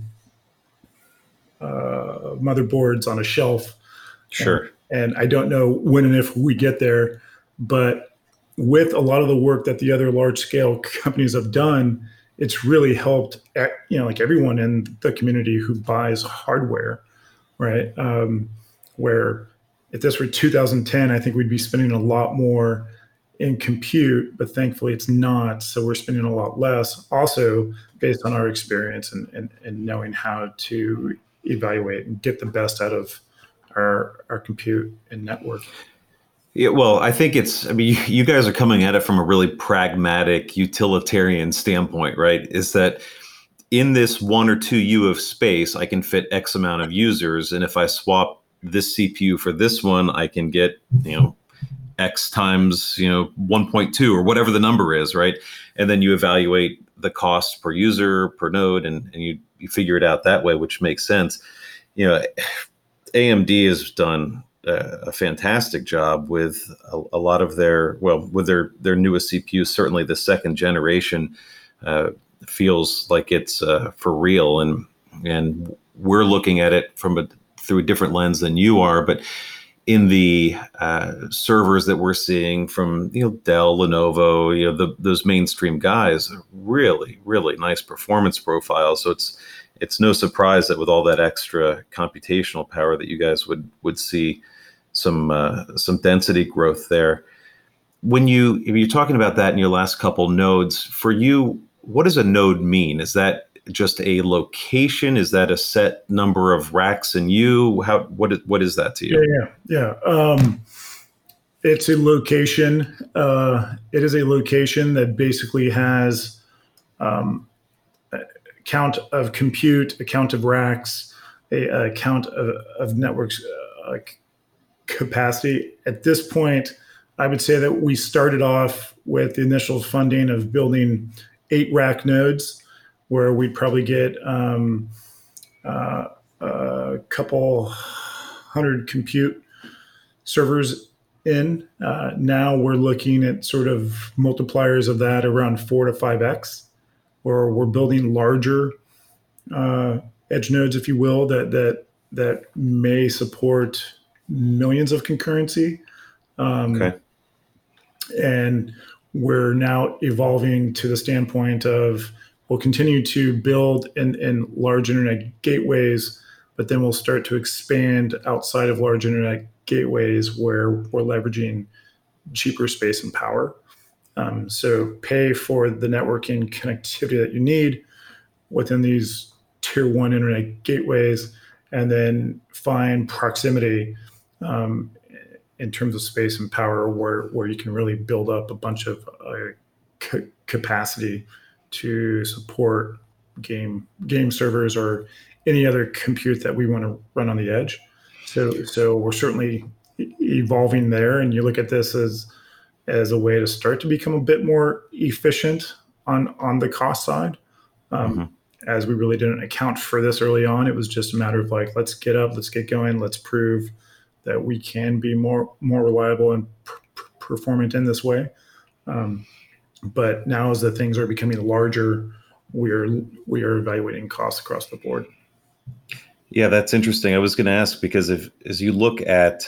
Speaker 2: uh, motherboards on a shelf.
Speaker 1: Sure.
Speaker 2: And, and I don't know when and if we get there, but with a lot of the work that the other large scale companies have done, it's really helped, you know, like everyone in the community who buys hardware, right? Um, where if this were two thousand ten, I think we'd be spending a lot more in compute, but thankfully it's not. So we're spending a lot less, also based on our experience and, and, and knowing how to evaluate and get the best out of our, our compute and network.
Speaker 1: Yeah, well, I think it's, I mean, you guys are coming at it from a really pragmatic, utilitarian standpoint, right? Is that in this one or two U of space, I can fit X amount of users. And if I swap this C P U for this one, I can get, you know, X times, you know, one point two or whatever the number is, right? And then you evaluate the cost per user, per node, and, and you, you figure it out that way, which makes sense. You know, A M D has done a fantastic job with a, a lot of their, well, with their, their newest C P Us. Certainly the second generation uh, feels like it's uh, for real. And, and we're looking at it from a, through a different lens than you are, but in the uh, servers that we're seeing from, you know, Dell, Lenovo, you know, the, those mainstream guys, really, really nice performance profile. So it's, it's no surprise that with all that extra computational power that you guys would, would see some uh, some density growth there. When you, if you're talking about that in your last couple nodes, for you, what does a node mean? Is that just a location? Is that a set number of racks in you? How what is, what is that to you?
Speaker 2: Yeah, yeah, yeah. Um, it's a location. Uh, it is a location that basically has um, a count of compute, a count of racks, a, a count of, of networks. Uh, capacity. At this point, I would say that we started off with the initial funding of building eight rack nodes, where we'd probably get um, uh, a couple hundred compute servers in. Uh, now we're looking at sort of multipliers of that around four to five X, where we're building larger uh, edge nodes, if you will, that that that may support millions of concurrency. Um, okay. And we're now evolving to the standpoint of we'll continue to build in, in large internet gateways, but then we'll start to expand outside of large internet gateways where we're leveraging cheaper space and power. Um, so pay for the networking connectivity that you need within these tier one internet gateways, and then find proximity Um, in terms of space and power, where, where you can really build up a bunch of uh, c- capacity to support game game servers or any other compute that we want to run on the edge. So so we're certainly evolving there, and you look at this as as a way to start to become a bit more efficient on on the cost side. Um,
Speaker 1: Mhm.
Speaker 2: as we really didn't account for this early on, it was just a matter of like, let's get up, let's get going, let's prove that we can be more more reliable and per- per- performant in this way. Um, but now, as the things are becoming larger, we are we are evaluating costs across the board.
Speaker 1: Yeah, that's interesting. I was going to ask because if as you look at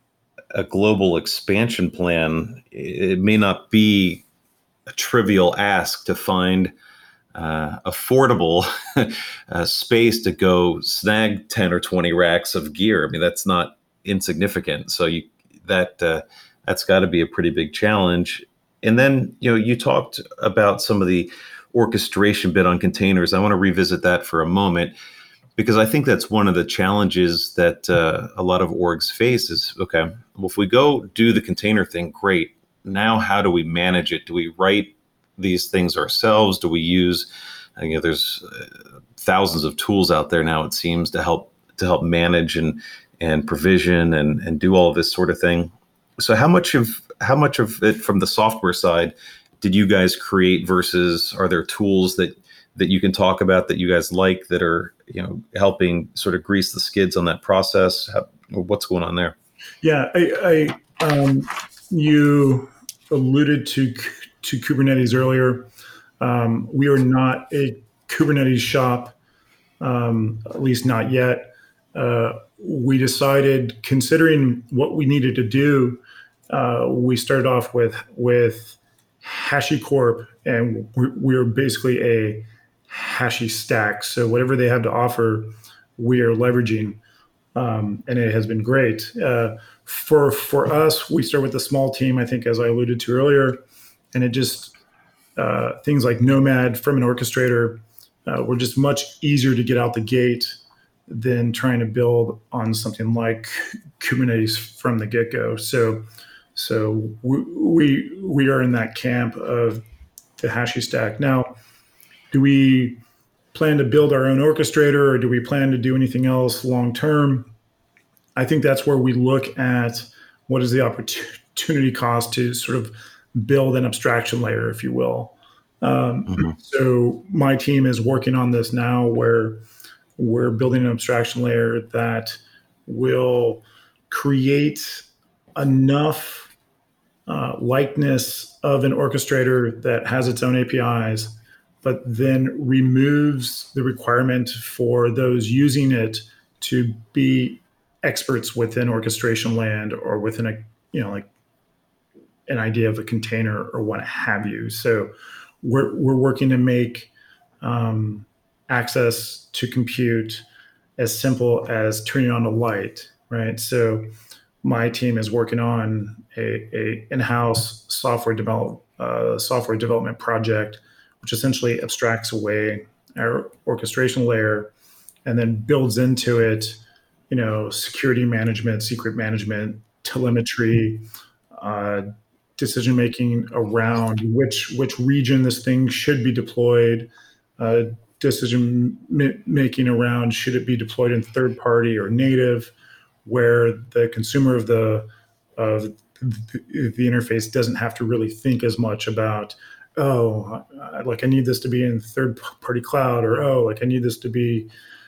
Speaker 1: a global expansion plan, it may not be a trivial ask to find uh, affordable uh, space to go snag ten or twenty racks of gear. I mean, that's not insignificant. So you that uh, that's got to be a pretty big challenge. And then, you know, you talked about some of the orchestration bit on containers. I want to revisit that for a moment because I think that's one of the challenges that uh, a lot of orgs face is, okay, well, if we go do the container thing, great. Now, how do we manage it? Do we write these things ourselves? Do we use, you know, there's uh, thousands of tools out there now, it seems, to help to help manage and and provision and and do all of this sort of thing. So how much of how much of it from the software side did you guys create versus are there tools that that you can talk about that you guys like that are, you know, helping sort of grease the skids on that process? How, what's going on there?
Speaker 2: Yeah, I, I um, you alluded to to Kubernetes earlier. Um, we are not a Kubernetes shop, um, at least not yet. Uh, we decided, considering what we needed to do, uh, we started off with with HashiCorp, and we're, we're basically a Hashi stack. So whatever they have to offer, we are leveraging, um, and it has been great. Uh, for for us, we start with a small team, I think, as I alluded to earlier, and it just uh, things like Nomad from an orchestrator uh, were just much easier to get out the gate than trying to build on something like Kubernetes from the get-go. So so we we, we are in that camp of the Hashi stack. Now, do we plan to build our own orchestrator or do we plan to do anything else long term? I think that's where we look at what is the opportunity cost to sort of build an abstraction layer, if you will. Um,
Speaker 1: Mm-hmm.
Speaker 2: so my team is working on this now where we're building an abstraction layer that will create enough uh, likeness of an orchestrator that has its own A P Is, but then removes the requirement for those using it to be experts within orchestration land or within a, you know, like an idea of a container or what have you. So we're, we're working to make um, access to compute as simple as turning on a light, right? So my team is working on a, a in-house software develop uh, software development project, which essentially abstracts away our orchestration layer and then builds into it, you know, security management, secret management, telemetry, uh, decision making around which which region this thing should be deployed, uh, decision ma- making around should it be deployed in third party or native, where the consumer of the of the, the interface doesn't have to really think as much about, oh, I- like I need this to be in third party cloud, or oh, like I need this to be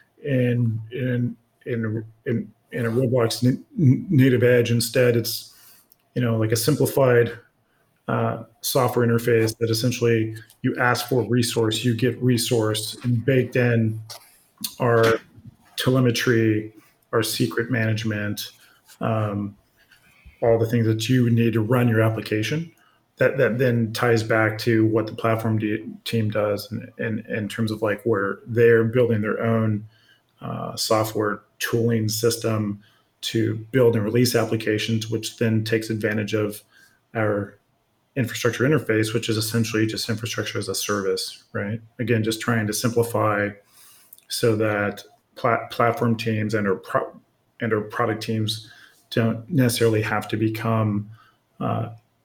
Speaker 2: in in in in, in a Roblox n- native edge. Instead, it's, you know, like a simplified uh, software interface that essentially you ask for resource, you get resource, and baked in our telemetry, our secret management, um, all the things that you need to run your application. That that then ties back to what the platform de- team does, in, in, in terms of like where they're building their own uh, software tooling system to build and release applications, which then takes advantage of our infrastructure interface, which is essentially just infrastructure as a service, right? Again, just trying to simplify so that plat- platform teams and or pro- and or product teams don't necessarily have to become uh,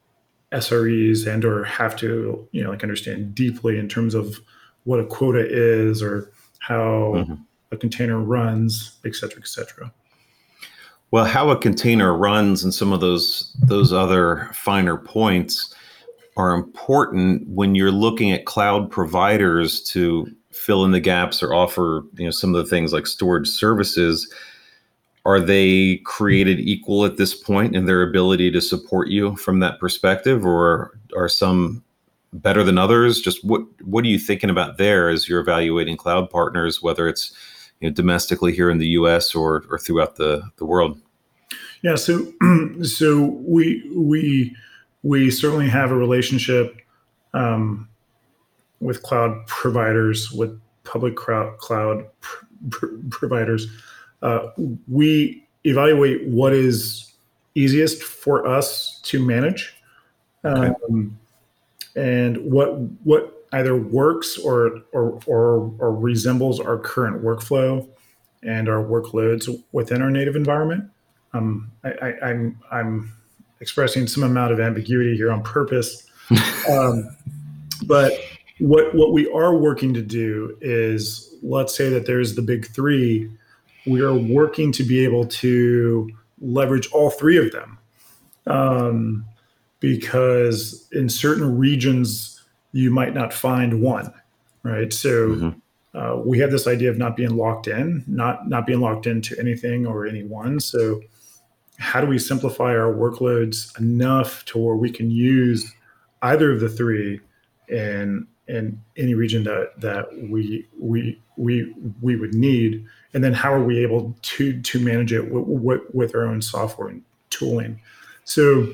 Speaker 2: S R Es and or have to, you know, like understand deeply in terms of what a quota is or how
Speaker 1: Mhm.
Speaker 2: a container runs, et cetera, et cetera.
Speaker 1: Well, how a container runs and some of those those other finer points are important when you're looking at cloud providers to fill in the gaps or offer, you know, some of the things like storage services. Are they created equal at this point in their ability to support you from that perspective, or are some better than others? Just what what are you thinking about there as you're evaluating cloud partners, whether it's, you know, domestically here in the U S or or throughout the the world?
Speaker 2: Yeah, so so we we we certainly have a relationship um, with cloud providers, with public crowd, cloud pr- pr- providers. Uh, we evaluate what is easiest for us to manage,
Speaker 1: Okay.
Speaker 2: um, and what what either works or or or, or resembles our current workflow and our workloads within our native environment. Um, I, I, I'm I'm expressing some amount of ambiguity here on purpose, um, but what what we are working to do is, let's say that there's the big three. We are working to be able to leverage all three of them, um, because in certain regions you might not find one, right? So
Speaker 1: Hmm.
Speaker 2: uh, we have this idea of not being locked in, not not being locked into anything or anyone. So how do we simplify our workloads enough to where we can use either of the three in in any region that that we we we we would need, and then how are we able to to manage it with, with, with our own software and tooling? So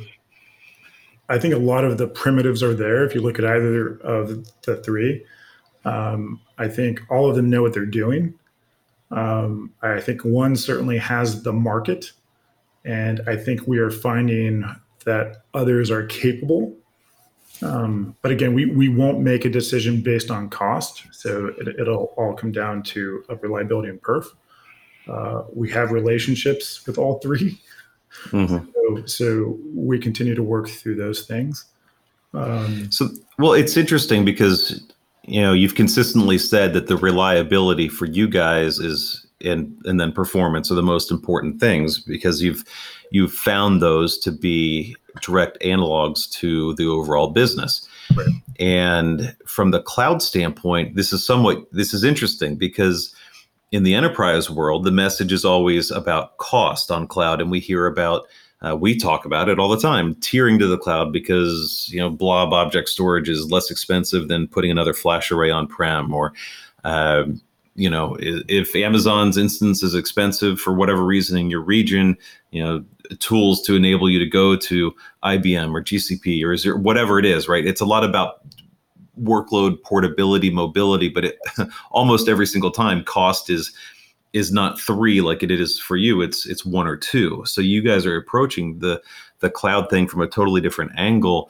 Speaker 2: I think a lot of the primitives are there. If you look at either of the three, um, I think all of them know what they're doing. Um, I think one certainly has the market, and I think we are finding that others are capable. Um, but again, we, we won't make a decision based on cost. So it, it'll all come down to a reliability and perf. Uh, we have relationships with all three.
Speaker 1: Hmm.
Speaker 2: So, so we continue to work through those things. Um,
Speaker 1: So, well, it's interesting because, you know, you've consistently said that the reliability for you guys is and and then performance are the most important things because you've you've found those to be direct analogs to the overall business.
Speaker 2: right.
Speaker 1: And from the cloud standpoint, this is somewhat this is interesting because in the enterprise world, the message is always about cost on cloud, and we hear about uh, we talk about it all the time, tiering to the cloud because, you know, blob object storage is less expensive than putting another flash array on prem, or uh, you know, i- if Amazon's instance is expensive for whatever reason in your region, you know, tools to enable you to go to I B M or G C P or Azure, whatever it is, right? It's a lot about workload portability, mobility, but it, almost every single time cost is is not three like it is for you. It's it's one or two. So you guys are approaching the the cloud thing from a totally different angle.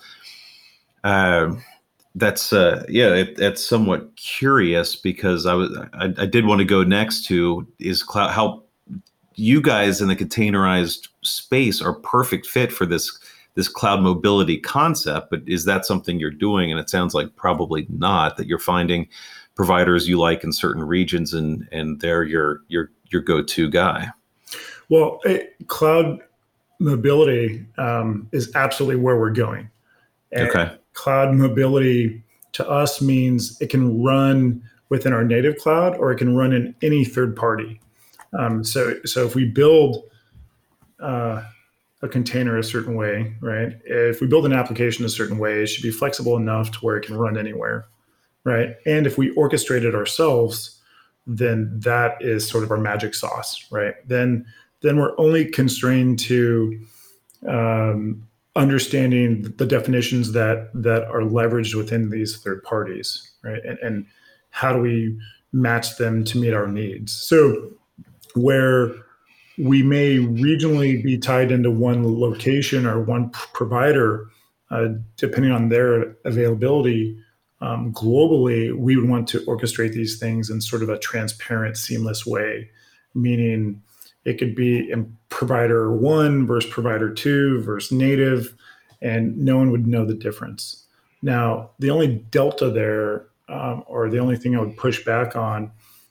Speaker 1: Uh, that's uh, yeah, it, that's somewhat curious because I was I, I did want to go next to is cloud how you guys in the containerized space are perfect fit for this this cloud mobility concept, but is that something you're doing? And it sounds like probably not, that you're finding providers you like in certain regions and and they're your your your go-to guy.
Speaker 2: Well, it, cloud mobility um, is absolutely where we're going. And
Speaker 1: Okay.
Speaker 2: cloud mobility to us means it can run within our native cloud or it can run in any third party. Um, so, so if we build uh, a container a certain way, right? If we build an application a certain way, it should be flexible enough to where it can run anywhere, right? And if we orchestrate it ourselves, then that is sort of our magic sauce, right? Then, then we're only constrained to um, understanding the definitions that that are leveraged within these third parties, right? And, and how do we match them to meet our needs? So where we may regionally be tied into one location or one p- provider, uh, depending on their availability. Um, globally, we would want to orchestrate these things in sort of a transparent, seamless way, meaning it could be in provider one versus provider two versus native, and no one would know the difference. Now, the only delta there, um, or the only thing I would push back on,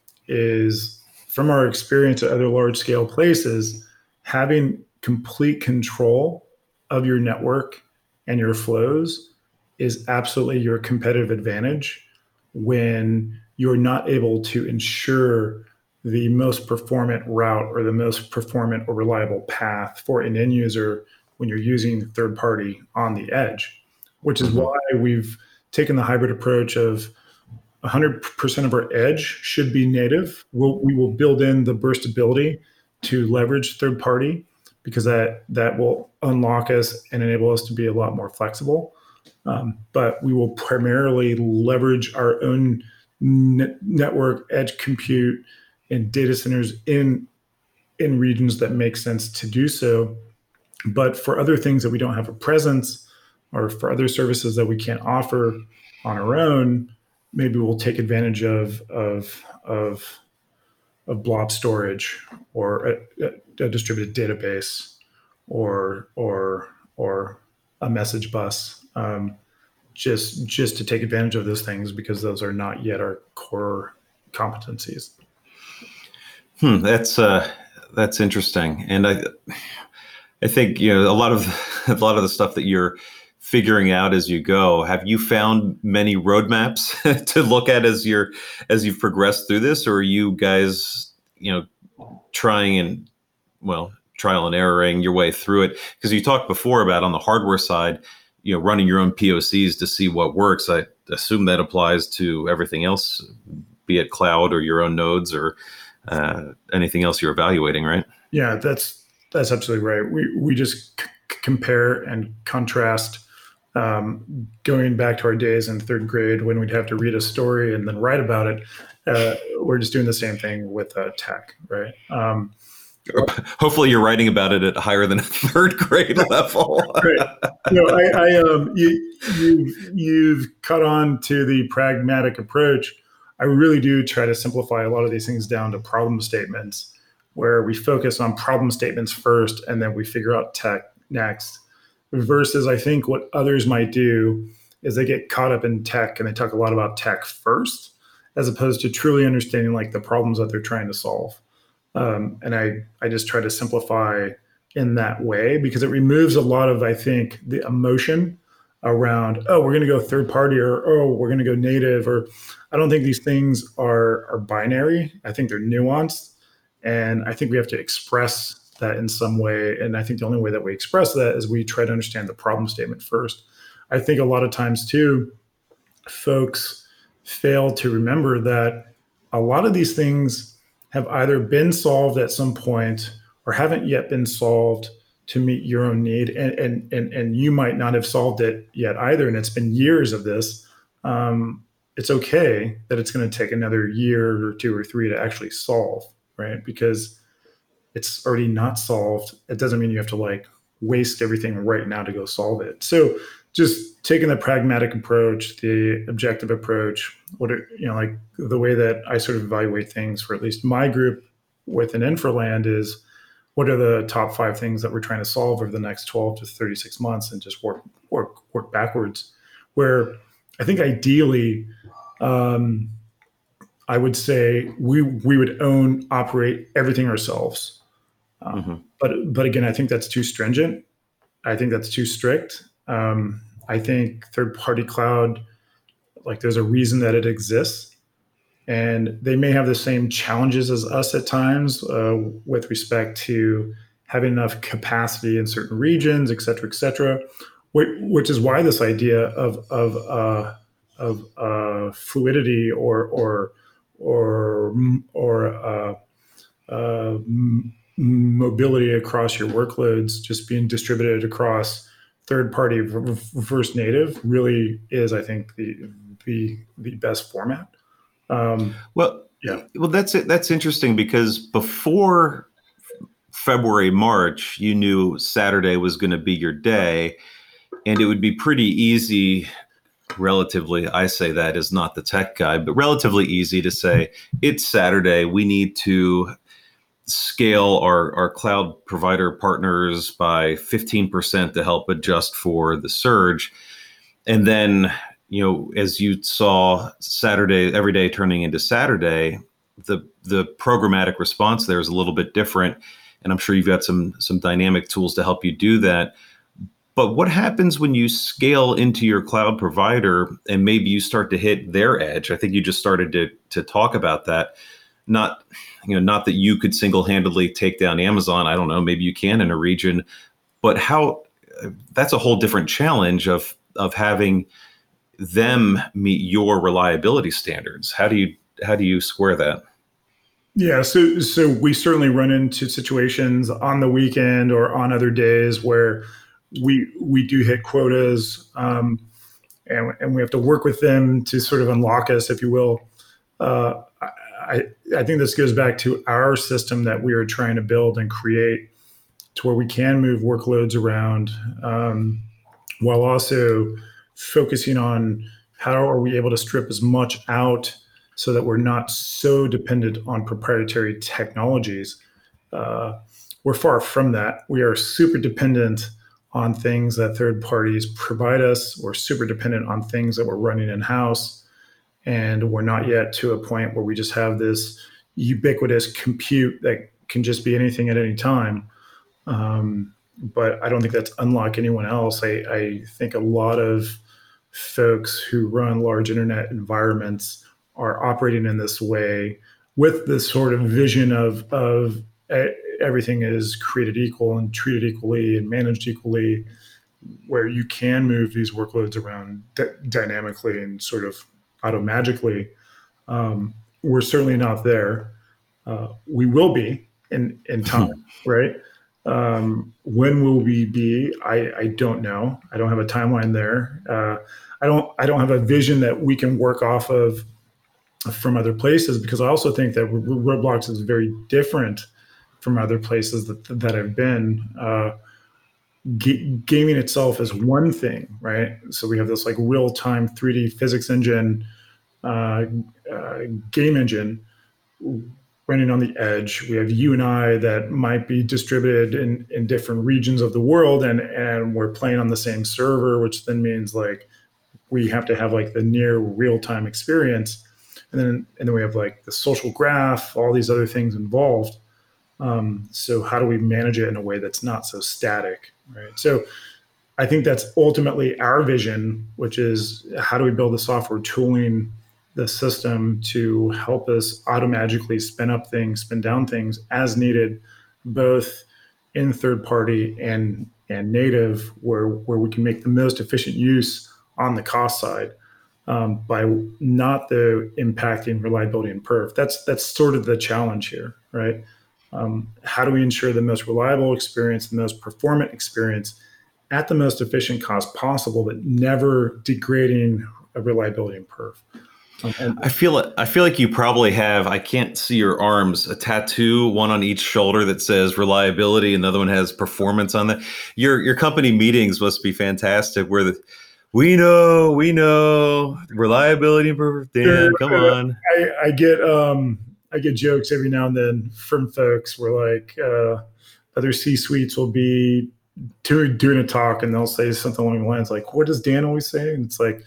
Speaker 2: is from our experience at other large scale places, having complete control of your network and your flows is absolutely your competitive advantage when you're not able to ensure the most performant route or the most performant or reliable path for an end user when you're using third party on the edge, which is mm-hmm. why we've taken the hybrid approach of one hundred percent of our edge should be native. We'll, we will build in the burstability to leverage third party, because that, that will unlock us and enable us to be a lot more flexible. Um, but we will primarily leverage our own net network, edge compute, and data centers in, in regions that make sense to do so. But for other things that we don't have a presence, or for other services that we can't offer on our own, maybe we'll take advantage of of of, of blob storage, or a, a distributed database, or or or a message bus, um, just just to take advantage of those things, because those are not yet our core competencies.
Speaker 1: Hmm, that's uh, that's interesting, and I I think you know a lot of a lot of the stuff that you're figuring out as you go. Have you found many roadmaps to look at as you're as you've progressed through this, or are you guys, you know, trying and well, trial and erroring your way through it? Because you talked before about on the hardware side, you know, running your own P O Cs to see what works. I assume that applies to everything else, be it cloud or your own nodes or uh, anything else you're evaluating, right?
Speaker 2: Yeah, that's that's absolutely right. We we just c- compare and contrast. Um, going back to our days in third grade when we'd have to read a story and then write about it, uh, we're just doing the same thing with uh, tech, right? Um,
Speaker 1: Hopefully, you're writing about it at higher than a third grade level.
Speaker 2: Right. You know, I, I um, you, you've you've caught on to the pragmatic approach. I really do try to simplify a lot of these things down to problem statements, where we focus on problem statements first, and then we figure out tech next. Versus, I think what others might do is they get caught up in tech and they talk a lot about tech first, as opposed to truly understanding like the problems that they're trying to solve. Um, and I, I just try to simplify in that way, because it removes a lot of, I think, the emotion around, oh, we're going to go third party, or, oh, we're going to go native, or I don't think these things are, are binary. I think they're nuanced. And I think we have to express that in some way. And I think the only way that we express that is we try to understand the problem statement first. I think a lot of times too, folks fail to remember that a lot of these things have either been solved at some point or haven't yet been solved to meet your own need. And, and, and, and you might not have solved it yet either. And it's been years of this. Um, it's okay that it's going to take another year or two or three to actually solve, right? Because it's already not solved. It doesn't mean you have to like waste everything right now to go solve it. So just taking the pragmatic approach, the objective approach, what are, you know, like the way that I sort of evaluate things for at least my group within Infraland is, what are the top five things that we're trying to solve over the next twelve to thirty-six months, and just work work work backwards. Where I think ideally, um, I would say we we would own, operate everything ourselves. Um, mm-hmm. But but again, I think that's too stringent. I think that's too strict. Um, I think third-party cloud, like there's a reason that it exists, and they may have the same challenges as us at times uh, with respect to having enough capacity in certain regions, et cetera, et cetera. Which, which is why this idea of of uh, of uh, fluidity or or or or uh, uh, mobility across your workloads just being distributed across third-party versus native really is, I think, the the the best format. Um,
Speaker 1: well,
Speaker 2: yeah.
Speaker 1: Well, that's it. That's interesting, because before February, March, you knew Saturday was going to be your day, and it would be pretty easy. Relatively, I say that as not the tech guy, but relatively easy to say, it's Saturday. We need to scale our, our cloud provider partners by fifteen percent to help adjust for the surge. And then, you know, as you saw Saturday, every day turning into Saturday, the the programmatic response there is a little bit different. And I'm sure you've got some some dynamic tools to help you do that. But what happens when you scale into your cloud provider and maybe you start to hit their edge? I think you just started to to talk about that. Not, you know, not that you could single-handedly take down Amazon. I don't know, maybe you can in a region, but how that's a whole different challenge of of having them meet your reliability standards. How do you how do you square that?
Speaker 2: Yeah, so so we certainly run into situations on the weekend or on other days where we we do hit quotas, um, and and we have to work with them to sort of unlock us, if you will. Uh, I I think this goes back to our system that we are trying to build and create, to where we can move workloads around, um, while also focusing on how are we able to strip as much out so that we're not so dependent on proprietary technologies. Uh, we're far from that. We are super dependent on things that third parties provide us. We're super dependent on things that we're running in-house. And we're not yet to a point where we just have this ubiquitous compute that can just be anything at any time. Um, but I don't think that's unlike anyone else. I, I think a lot of folks who run large internet environments are operating in this way with this sort of vision of, of everything is created equal and treated equally and managed equally, where you can move these workloads around d- dynamically and sort of auto-magically. Um, we're certainly not there. Uh, we will be in, in time, right? Um, when will we be? I, I don't know. I don't have a timeline there. Uh, I don't I don't have a vision that we can work off of from other places, because I also think that Roblox is very different from other places that that I've been. Uh, G- gaming itself is one thing, right? So we have this like real-time three D physics engine, uh, uh, game engine running on the edge. We have you and I that might be distributed in, in different regions of the world, and, and we're playing on the same server, which then means like we have to have like the near real-time experience. And then, and then we have like the social graph, all these other things involved. Um, so how do we manage it in a way that's not so static, right? So I think that's ultimately our vision, which is how do we build the software tooling, the system to help us automagically spin up things, spin down things as needed, both in third party and and native, where where we can make the most efficient use on the cost side, um, by not the impacting reliability and perf. That's that's sort of the challenge here, right? Um, how do we ensure the most reliable experience, the most performant experience at the most efficient cost possible, but never degrading reliability and perf?
Speaker 1: Um, I feel I feel like you probably have, I can't see your arms, a tattoo, one on each shoulder that says reliability, another one has performance on that. Your your company meetings must be fantastic, where the we know, we know reliability and perf. Dan, come on.
Speaker 2: I, I get um I get jokes every now and then from folks where like uh, other C-suites will be doing, doing a talk and they'll say something along the lines like, what does Dan always say? And it's like,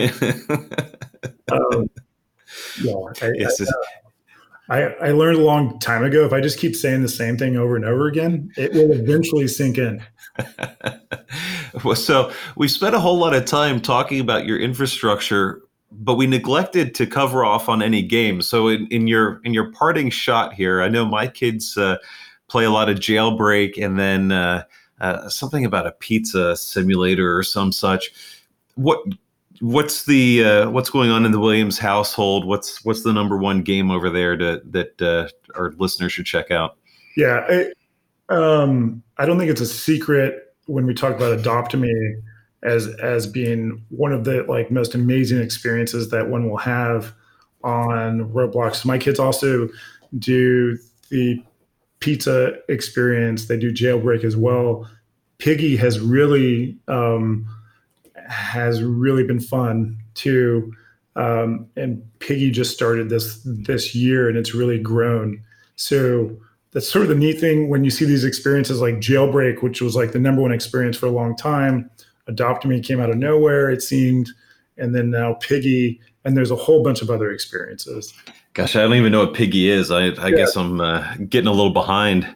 Speaker 2: um, yeah, I,
Speaker 1: yes,
Speaker 2: I, I, I learned a long time ago, if I just keep saying the same thing over and over again, it will eventually sink in.
Speaker 1: Well, so we spent a whole lot of time talking about your infrastructure, but we neglected to cover off on any games. So in, in your in your parting shot here, I know my kids uh, play a lot of Jailbreak, and then uh, uh, something about a pizza simulator or some such. What what's the uh, what's going on in the Williams household? What's what's the number one game over there to, that uh, our listeners should check out?
Speaker 2: Yeah, I, um, I don't think it's a secret when we talk about Adopt Me as as being one of the like most amazing experiences that one will have on Roblox. My kids also do the pizza experience. They do Jailbreak as well. Piggy has really um, has really been fun too. Um, and Piggy just started this this year, and it's really grown. So that's sort of the neat thing when you see these experiences like Jailbreak, which was like the number one experience for a long time. Adopt Me came out of nowhere, it seemed, and then now Piggy, and there's a whole bunch of other experiences.
Speaker 1: Gosh, I don't even know what Piggy is. I, I yeah. guess I'm uh, getting a little behind.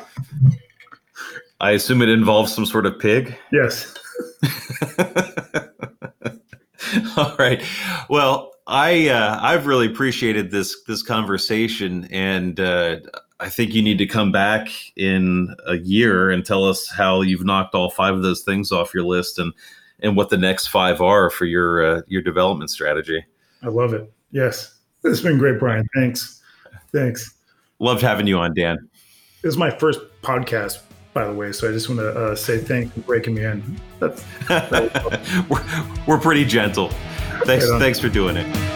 Speaker 1: I assume it involves some sort of pig?
Speaker 2: Yes.
Speaker 1: All right. Well, I uh, I've really appreciated this this conversation, and uh, I think you need to come back in a year and tell us how you've knocked all five of those things off your list, and and what the next five are for your uh, your development strategy.
Speaker 2: I love it. Yes, it's been great, Brian. Thanks. Thanks.
Speaker 1: Loved having you on, Dan.
Speaker 2: This is my first podcast, by the way, so I just want to uh, say thanks for breaking me in. That's, that
Speaker 1: we're, we're pretty gentle. Thanks. Thanks for doing it.